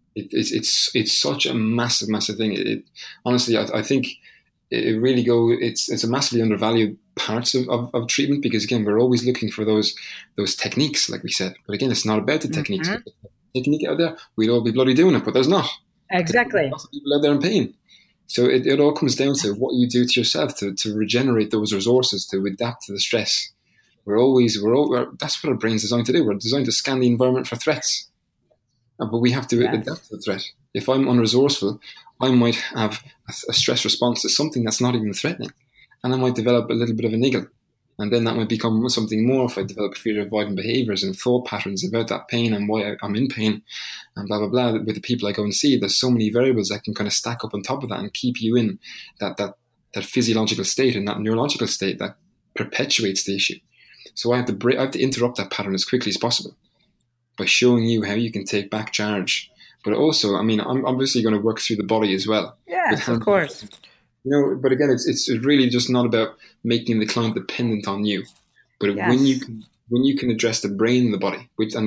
Speaker 2: It's such a massive thing. Honestly, I think it really it's a massively undervalued parts of treatment, because again, we're always looking for those techniques, like we said. But again, it's not about the techniques. If there's a technique out there, we'd all be bloody doing it, but there's not.
Speaker 7: Exactly.
Speaker 2: Lots of people out there in pain. So it all comes down to what you do to yourself to regenerate those resources, to adapt to the stress. That's what our brain's designed to do. We're designed to scan the environment for threats. But we have to adapt to the threat. If I'm unresourceful, I might have a stress response to something that's not even threatening. And I might develop a little bit of a niggle. And then that might become something more if I develop fear-avoidant behaviours and thought patterns about that pain and why I'm in pain and blah, blah, blah. With the people I go and see, there's so many variables that can kind of stack up on top of that and keep you in that physiological state and that neurological state that perpetuates the issue. So I have to interrupt that pattern as quickly as possible by showing you how you can take back charge but also, I mean, I'm obviously going to work through the body as well.
Speaker 7: Yes, of course.
Speaker 2: You know, but again, it's really just not about making the client dependent on you, but
Speaker 7: Yes.
Speaker 2: when you can address the brain and the body,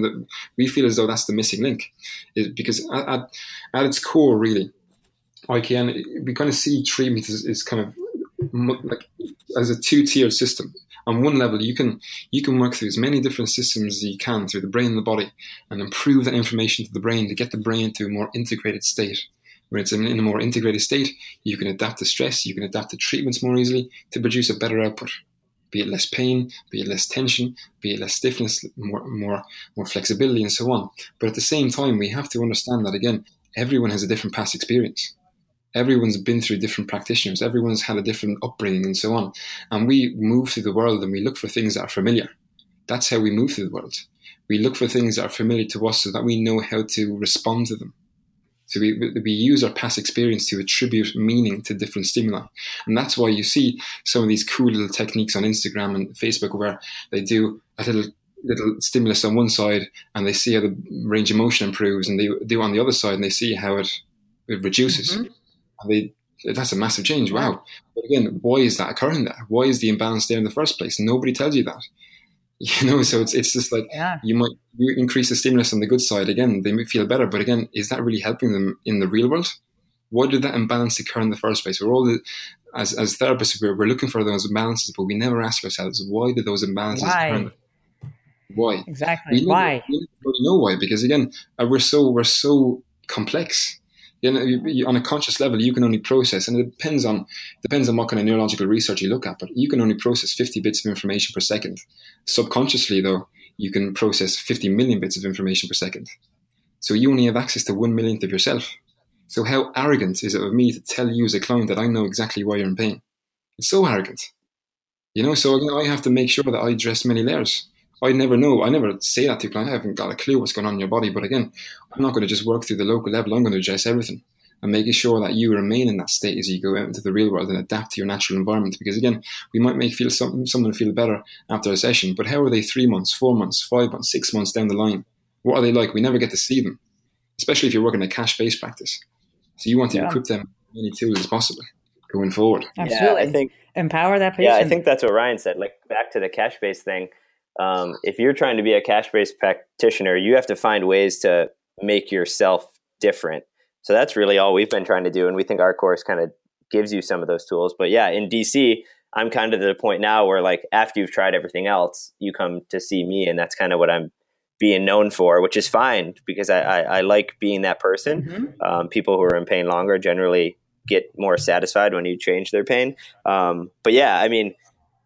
Speaker 2: we feel as though that's the missing link, is because at its core, really, we kind of see treatment as kind of like as a two-tiered system. On one level, you can work through as many different systems as you can through the brain and the body, and improve that information to the brain to get the brain to a more integrated state. When it's in a more integrated state, you can adapt to stress, you can adapt to treatments more easily to produce a better output. Be it less pain, be it less tension, be it less stiffness, more flexibility, and so on. But at the same time, we have to understand that, again, everyone has a different past experience. Everyone's been through different practitioners. Everyone's had a different upbringing and so on. And we move through the world and we look for things that are familiar. That's how we move through the world. We look for things that are familiar to us so that we know how to respond to them. So we use our past experience to attribute meaning to different stimuli. And that's why you see some of these cool little techniques on Instagram and Facebook where they do a little stimulus on one side and they see how the range of motion improves, and they do on the other side and they see how it reduces. Mm-hmm. That's a massive change. Wow. But again, why is that occurring there? Why is the imbalance there in the first place? Nobody tells you that. You know, so it's just like you increase the stimulus on the good side. Again, they may feel better, but again, is that really helping them in the real world? Why did that imbalance occur in the first place? We're all, as therapists, we're looking for those imbalances, but we never ask ourselves, why did those imbalances occur? Why?
Speaker 7: Exactly.
Speaker 2: We
Speaker 7: why?
Speaker 2: We don't know why, because again, we're so complex. You know, on a conscious level, you can only process, and it depends on what kind of neurological research you look at, but you can only process 50 bits of information per second. Subconsciously, though, you can process 50 million bits of information per second. So you only have access to 1 millionth of yourself. So how arrogant is it of me to tell you as a client that I know exactly why you're in pain? It's so arrogant. You know, so I have to make sure that I address many layers. I never know. I never say that to a client. I haven't got a clue what's going on in your body. But again, I'm not going to just work through the local level. I'm going to address everything and making sure that you remain in that state as you go out into the real world and adapt to your natural environment. Because again, we might make someone feel better after a session, but how are they 3 months, 4 months, 5 months, 6 months down the line? What are they like? We never get to see them, especially if you're working a cash-based practice. So you want to equip them with any tools as possible going forward.
Speaker 7: Absolutely.
Speaker 1: Yeah, I think
Speaker 7: empower that patient.
Speaker 1: Yeah, I think that's what Ryan said. Like back to the cash-based thing. If you're trying to be a cash-based practitioner, you have to find ways to make yourself different. So that's really all we've been trying to do. And we think our course kind of gives you some of those tools. But yeah, in DC, I'm kind of at the point now where like after you've tried everything else, you come to see me. And that's kind of what I'm being known for, which is fine because I like being that person. Mm-hmm. People who are in pain longer generally get more satisfied when you change their pain. But yeah, I mean,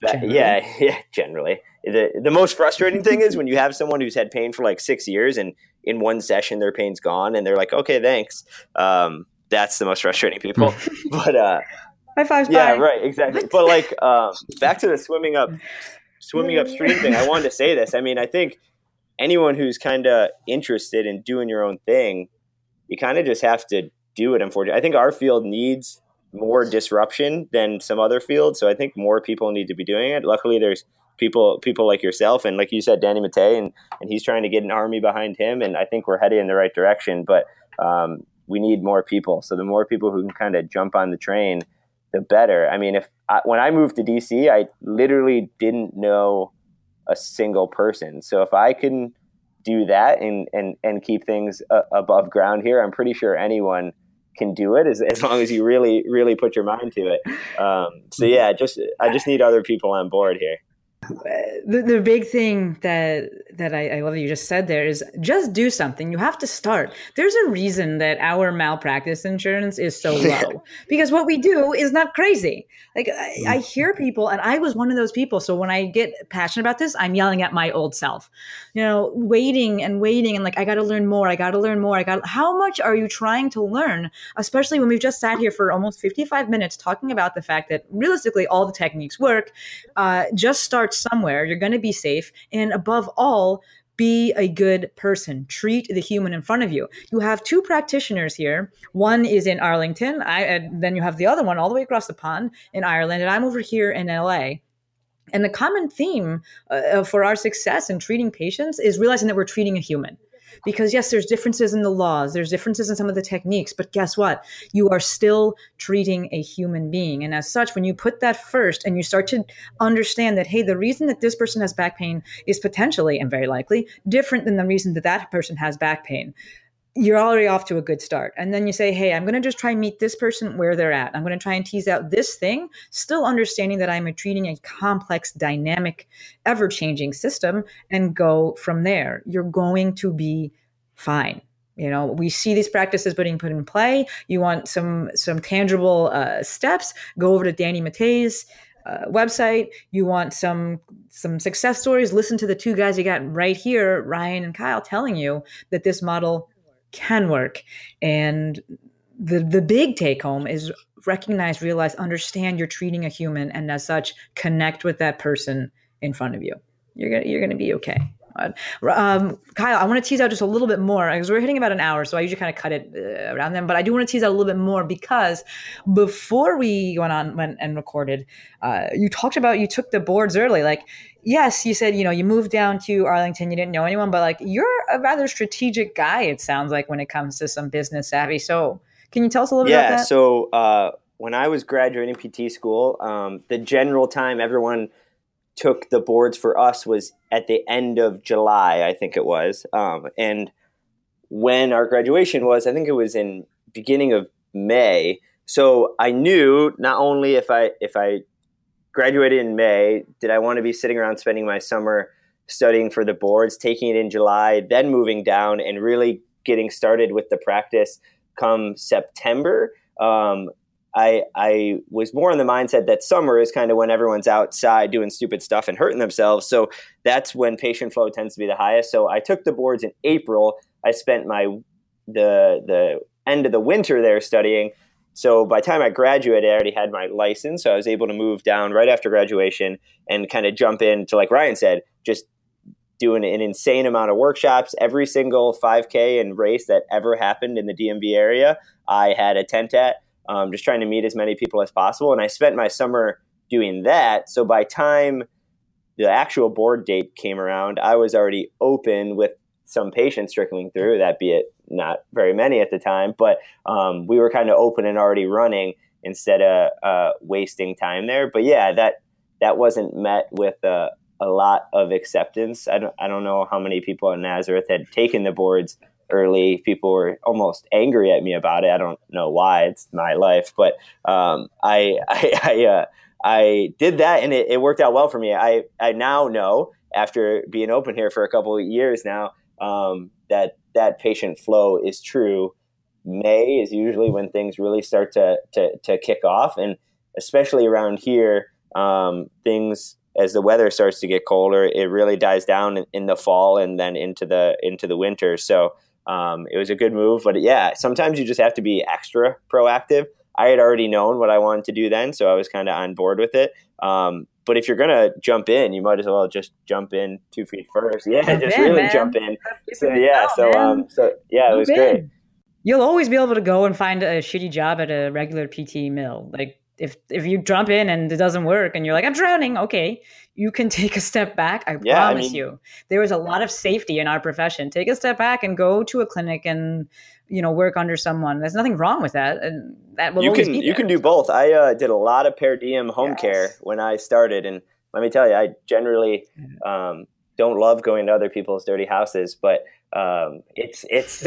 Speaker 1: generally. The most frustrating thing is when you have someone who's had pain for like 6 years and in one session their pain's gone and they're like, okay, thanks. That's the most frustrating people. But
Speaker 7: high fives.
Speaker 1: Yeah,
Speaker 7: bye.
Speaker 1: right, exactly. But like back to the swimming upstream thing, I wanted to say this. I mean, I think anyone who's kind of interested in doing your own thing, you kind of just have to do it. Unfortunately, I think our field needs more disruption than some other fields. So I think more people need to be doing it. Luckily, there's people like yourself and like you said, Danny Mattei, and he's trying to get an army behind him. And I think we're headed in the right direction, but we need more people. So the more people who can kind of jump on the train, the better. I mean, when I moved to DC, I literally didn't know a single person. So if I can do that and keep things above ground here, I'm pretty sure anyone can do it as long as you really, really put your mind to it. So yeah, I just need other people on board here.
Speaker 7: The big thing that I love that you just said there is just do something. You have to start. There's a reason that our malpractice insurance is so low because what we do is not crazy. Like I hear people, and I was one of those people. So when I get passionate about this, I'm yelling at my old self, waiting and like, I got to learn more. How much are you trying to learn? Especially when we've just sat here for almost 55 minutes talking about the fact that realistically all the techniques work. Just start somewhere. You're going to be safe. And above all, be a good person. Treat the human in front of you. You have two practitioners here. One is in Arlington. Then you have the other one all the way across the pond in Ireland. And I'm over here in LA. And the common theme for our success in treating patients is realizing that we're treating a human. Because yes, there's differences in the laws, there's differences in some of the techniques, but guess what? You are still treating a human being. And as such, when you put that first and you start to understand that, hey, the reason that this person has back pain is potentially and very likely different than the reason that that person has back pain, you're already off to a good start. And then you say, hey, I'm going to just try and meet this person where they're at. I'm going to try and tease out this thing, still understanding that I'm treating a complex, dynamic, ever-changing system, and go from there. You're going to be fine. We see these practices being put in play. You want some tangible steps, go over to Danny Mattei's website. You want some success stories, listen to the two guys you got right here, Ryan and Kyle, telling you that this model can work. And the big take home is recognize, realize, understand you're treating a human, and as such, connect with that person in front of you. You're gonna be okay. Kyle, I want to tease out just a little bit more because we're hitting about an hour, so I usually kind of cut it around them. But I do want to tease out a little bit more because before we went and recorded, you talked about you took the boards early. Like, yes, you said you moved down to Arlington, you didn't know anyone, but like you're a rather strategic guy. It sounds like when it comes to some business savvy. So can you tell us a little bit about that?
Speaker 1: So when I was graduating PT school, the general time everyone took the boards for us was at the end of July, I think it was. And when our graduation was, I think it was in beginning of May. So I knew not only if I graduated in May, did I want to be sitting around spending my summer studying for the boards, taking it in July, then moving down and really getting started with the practice come September. I was more in the mindset that summer is kind of when everyone's outside doing stupid stuff and hurting themselves. So that's when patient flow tends to be the highest. So I took the boards in April. I spent the end of the winter there studying. So by the time I graduated, I already had my license. So I was able to move down right after graduation and kind of jump into, like Ryan said, just doing an insane amount of workshops. Every single 5K and race that ever happened in the DMV area, I had a tent at. Just trying to meet as many people as possible. And I spent my summer doing that. So by time the actual board date came around, I was already open with some patients trickling through, that be it not very many at the time, but we were kind of open and already running instead of wasting time there. But yeah, that wasn't met with a lot of acceptance. I don't know how many people in Nazareth had taken the boards early. People were almost angry at me about it. I don't know why. It's my life, but I did that, and it worked out well for me. I now know, after being open here for a couple of years now, that patient flow is true. May is usually when things really start to kick off, and especially around here, things, as the weather starts to get colder, it really dies down in the fall and then into the winter. So it was a good move, but yeah, sometimes you just have to be extra proactive. I had already known what I wanted to do then, so I was kind of on board with it. But if you're going to jump in, you might as well just jump in 2 feet first. Yeah, jump in. So yeah, it was great.
Speaker 7: You'll always be able to go and find a shitty job at a regular PT mill. Like if you jump in and it doesn't work and you're like, I'm drowning, okay, you can take a step back. I promise you. There is a lot of safety in our profession. Take a step back and go to a clinic and work under someone. There's nothing wrong with that, and that will always be there.
Speaker 1: You can do both. I did a lot of per diem home care when I started, and let me tell you, I generally don't love going to other people's dirty houses, but it's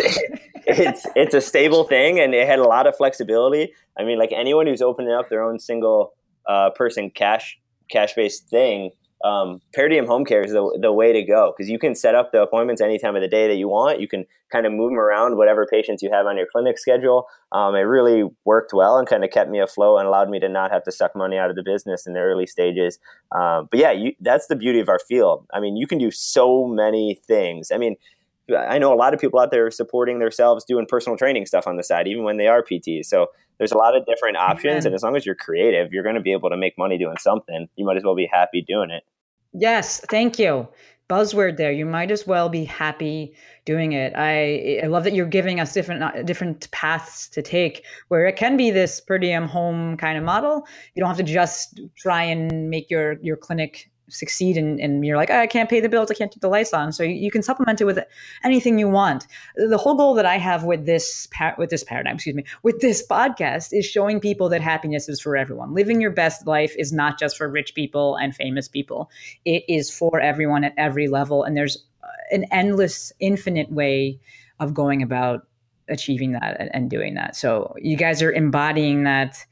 Speaker 1: a stable thing, and it had a lot of flexibility. I mean, like anyone who's opening up their own single person cash based thing, per diem home care is the way to go, because you can set up the appointments any time of the day that you want. You can kind of move them around whatever patients you have on your clinic schedule. It really worked well and kind of kept me afloat and allowed me to not have to suck money out of the business in the early stages. But yeah, that's the beauty of our field. I mean, you can do so many things. I mean, I know a lot of people out there supporting themselves doing personal training stuff on the side, even when they are PTs. So there's a lot of different options. And as long as you're creative, you're going to be able to make money doing something. You might as well be happy doing it.
Speaker 7: Yes. Thank you. Buzzword there. You might as well be happy doing it. I love that you're giving us different paths to take, where it can be this per diem home kind of model. You don't have to just try and make your clinic succeed and you're like, I can't pay the bills, I can't keep the lights on. So you can supplement it with anything you want. The whole goal that I have with this podcast is showing people that happiness is for everyone. Living your best life is not just for rich people and famous people. It is for everyone at every level. And there's an endless, infinite way of going about achieving that and doing that. So you guys are embodying that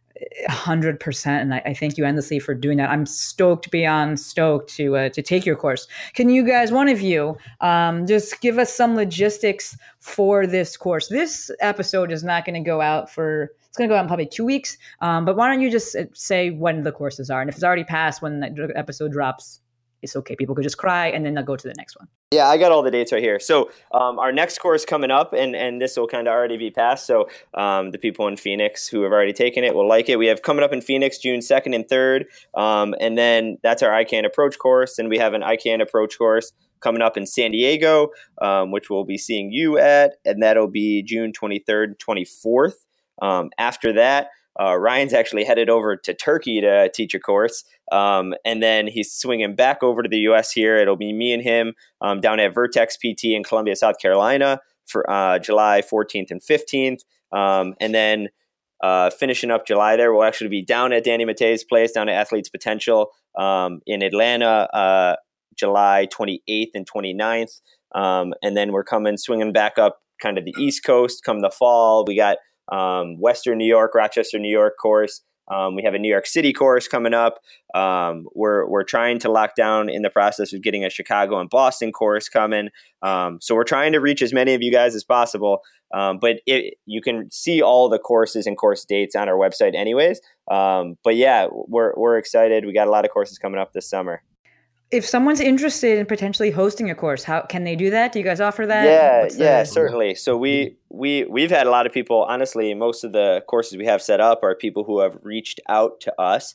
Speaker 7: 100%, and I thank you endlessly for doing that. I'm stoked beyond stoked to take your course. Can you guys, one of you, just give us some logistics for this course? This episode is not going to go out it's going to go out in probably 2 weeks, but why don't you just say when the courses are, and if it's already passed when the episode drops, it's okay. People could just cry and then they'll go to the next one.
Speaker 1: Yeah, I got all the dates right here. So our next course coming up, and this will kind of already be passed. So the people in Phoenix who have already taken it will like it. We have coming up in Phoenix June 2nd and 3rd. And then that's our ICANN approach course. And we have an ICANN approach course coming up in San Diego, which we'll be seeing you at. And that'll be June 23rd, 24th. After that, Ryan's actually headed over to Turkey to teach a course. And then he's swinging back over to the U.S. here. It'll be me and him down at Vertex PT in Columbia, South Carolina for July 14th and 15th. And then finishing up July there, we'll actually be down at Danny Matei's place, down at Athletes Potential in Atlanta, July 28th and 29th. And then we're swinging back up kind of the East Coast come the fall. We got Western New York, Rochester, New York course. We have a New York City course coming up. We're trying to lock down in the process of getting a Chicago and Boston course coming. So we're trying to reach as many of you guys as possible. But you can see all the courses and course dates on our website anyways. But yeah, we're excited. We got a lot of courses coming up this summer.
Speaker 7: If someone's interested in potentially hosting a course, how can they do that? Do you guys offer that?
Speaker 1: Yeah, certainly. So we've had a lot of people, honestly, most of the courses we have set up are people who have reached out to us.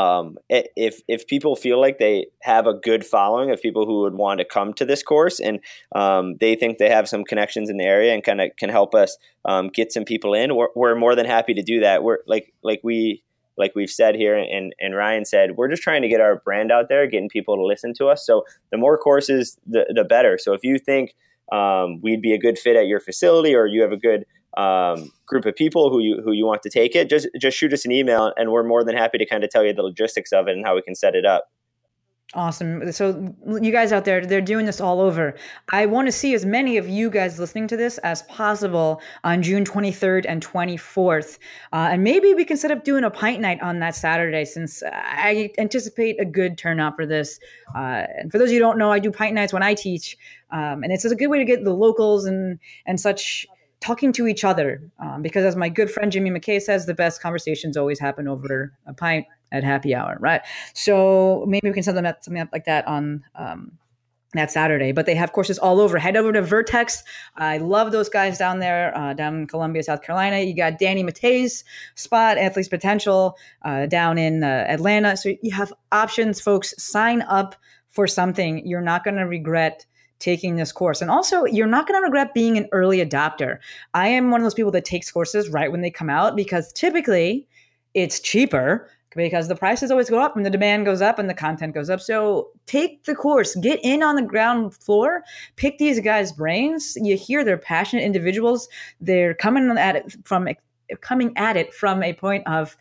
Speaker 1: If people feel like they have a good following of people who would want to come to this course and they think they have some connections in the area and kind of can help us get some people in, we're more than happy to do that. We're like we've said here and Ryan said, we're just trying to get our brand out there, getting people to listen to us. So the more courses, the better. So if you think we'd be a good fit at your facility or you have a good group of people who you want to take it, just shoot us an email and we're more than happy to kind of tell you the logistics of it and how we can set it up.
Speaker 7: Awesome. So you guys out there, they're doing this all over. I want to see as many of you guys listening to this as possible on June 23rd and 24th. And maybe we can set up doing a pint night on that Saturday, since I anticipate a good turnout for this. And for those of you who don't know, I do pint nights when I teach. And it's a good way to get the locals and such talking to each other. Because as my good friend Jimmy McKay says, the best conversations always happen over a pint at happy hour, right? So maybe we can set something up like that on that Saturday. But they have courses all over. Head over to Vertex. I love those guys down there, down in Columbia, South Carolina. You got Danny Matei's spot, Athletes Potential, down in Atlanta. So you have options, folks. Sign up for something. You're not going to regret taking this course. And also, you're not going to regret being an early adopter. I am one of those people that takes courses right when they come out because typically it's cheaper, because the prices always go up and the demand goes up and the content goes up. So take the course, get in on the ground floor, pick these guys' brains. You hear they're passionate individuals. They're coming at it from a point of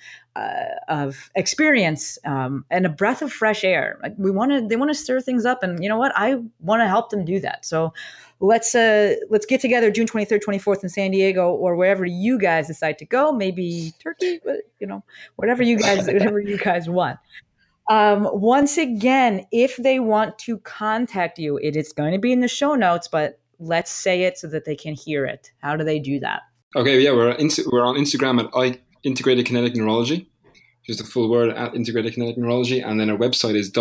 Speaker 7: experience and a breath of fresh air. They want to stir things up, and you know what? I want to help them do that. So let's get together June 23rd, 24th in San Diego, or wherever you guys decide to go. Maybe Turkey, but whatever you guys want. Once again, if they want to contact you, it is going to be in the show notes, but let's say it so that they can hear it. How do they do that? Okay, yeah, we're on Instagram at Integrated Kinetic Neurology, just a full word at Integrated Kinetic Neurology, and then our website is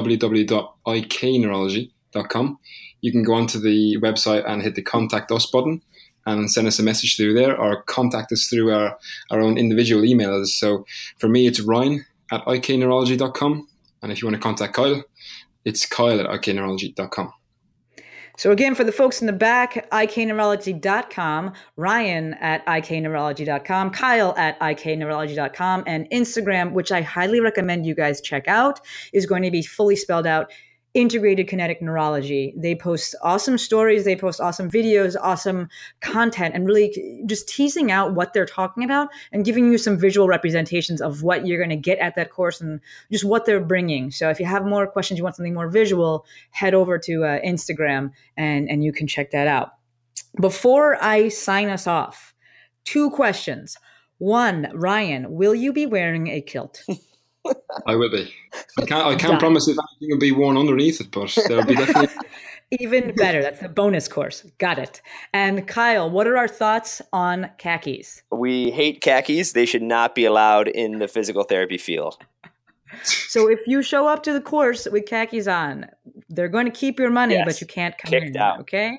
Speaker 7: www.ikneurology.com. You can go onto the website and hit the Contact Us button and send us a message through there, or contact us through our own individual emails. So for me, it's Ryan at ikneurology.com, and if you want to contact Kyle, it's Kyle at ikneurology.com. So again, for the folks in the back, ikneurology.com, Ryan at ikneurology.com, Kyle at ikneurology.com, and Instagram, which I highly recommend you guys check out, is going to be fully spelled out Integrated Kinetic Neurology. They post awesome stories, they post awesome videos, awesome content, and really just teasing out what they're talking about and giving you some visual representations of what you're going to get at that course and just what they're bringing. So if you have more questions, you want something more visual, head over to Instagram and you can check that out. Before I sign us off, 2 questions. 1, Ryan, will you be wearing a kilt?
Speaker 2: I will be. I can't promise if anything will be worn underneath it, but there'll be definitely.
Speaker 7: Even better. That's the bonus course. Got it. And Kyle, what are our thoughts on khakis?
Speaker 1: We hate khakis. They should not be allowed in the physical therapy field.
Speaker 7: So if you show up to the course with khakis on, they're going to keep your money,
Speaker 1: Yes.
Speaker 7: but you can't come
Speaker 1: Kicked
Speaker 7: in.
Speaker 1: out.
Speaker 7: Okay?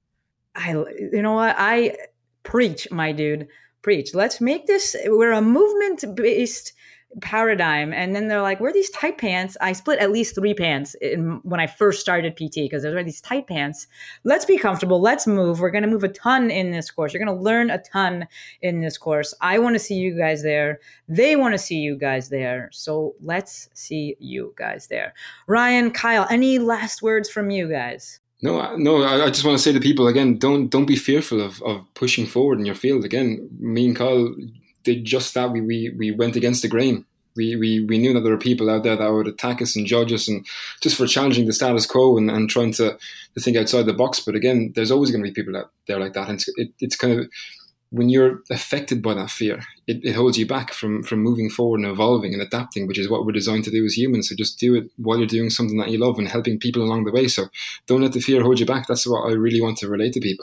Speaker 7: You know what? I preach, my dude. Preach. Let's make this, we're a movement-based paradigm. And then they're like, where are these tight pants? I split at least 3 pants when I first started PT because there were these tight pants. Let's be comfortable. Let's move. We're going to move a ton in this course. You're going to learn a ton in this course. I want to see you guys there. They want to see you guys there. So let's see you guys there. Ryan, Kyle, any last words from you guys?
Speaker 2: No. I just want to say to people again, don't be fearful of pushing forward in your field. Again, me and Kyle did just that. We went against the grain. We knew that there were people out there that would attack us and judge us, and just for challenging the status quo and trying to think outside the box. But again, there's always going to be people out there like that, and it's kind of, when you're affected by that fear, it holds you back from moving forward and evolving and adapting, which is what we're designed to do as humans. So just do it while you're doing something that you love and helping people along the way. So don't let the fear hold you back. That's what I really want to relate to people.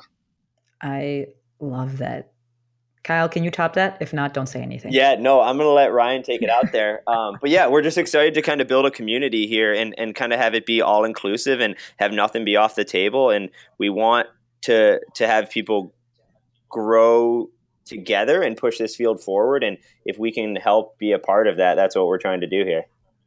Speaker 7: I love that. Kyle, can you top that? If not, don't say anything.
Speaker 1: Yeah, no, I'm going to let Ryan take it out there. But yeah, we're just excited to kind of build a community here and kind of have it be all inclusive and have nothing be off the table. And we want to have people grow together and push this field forward. And if we can help be a part of that, that's what we're trying to do here.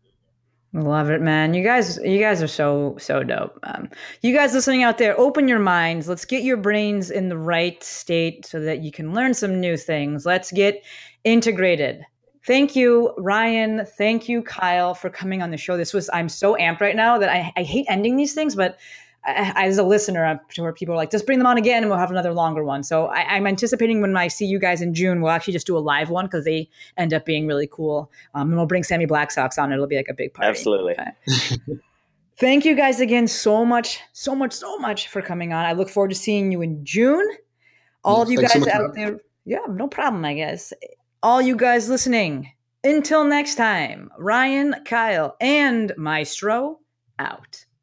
Speaker 7: Love it, man. You guys are so dope. You guys listening out there, open your minds. Let's get your brains in the right state so that you can learn some new things. Let's get integrated. Thank you, Ryan. Thank you, Kyle, for coming on the show. I'm so amped right now that I hate ending these things, but as a listener, I'm sure people are like, just bring them on again and we'll have another longer one. So I'm anticipating when I see you guys in June, we'll actually just do a live one because they end up being really cool. And we'll bring Sammy Black Sox on. It'll be like a big party.
Speaker 1: Absolutely.
Speaker 7: Okay. Thank you guys again so much for coming on. I look forward to seeing you in June. All of you guys out there. Yeah, no problem, I guess. All you guys listening. Until next time, Ryan, Kyle, and Maestro out.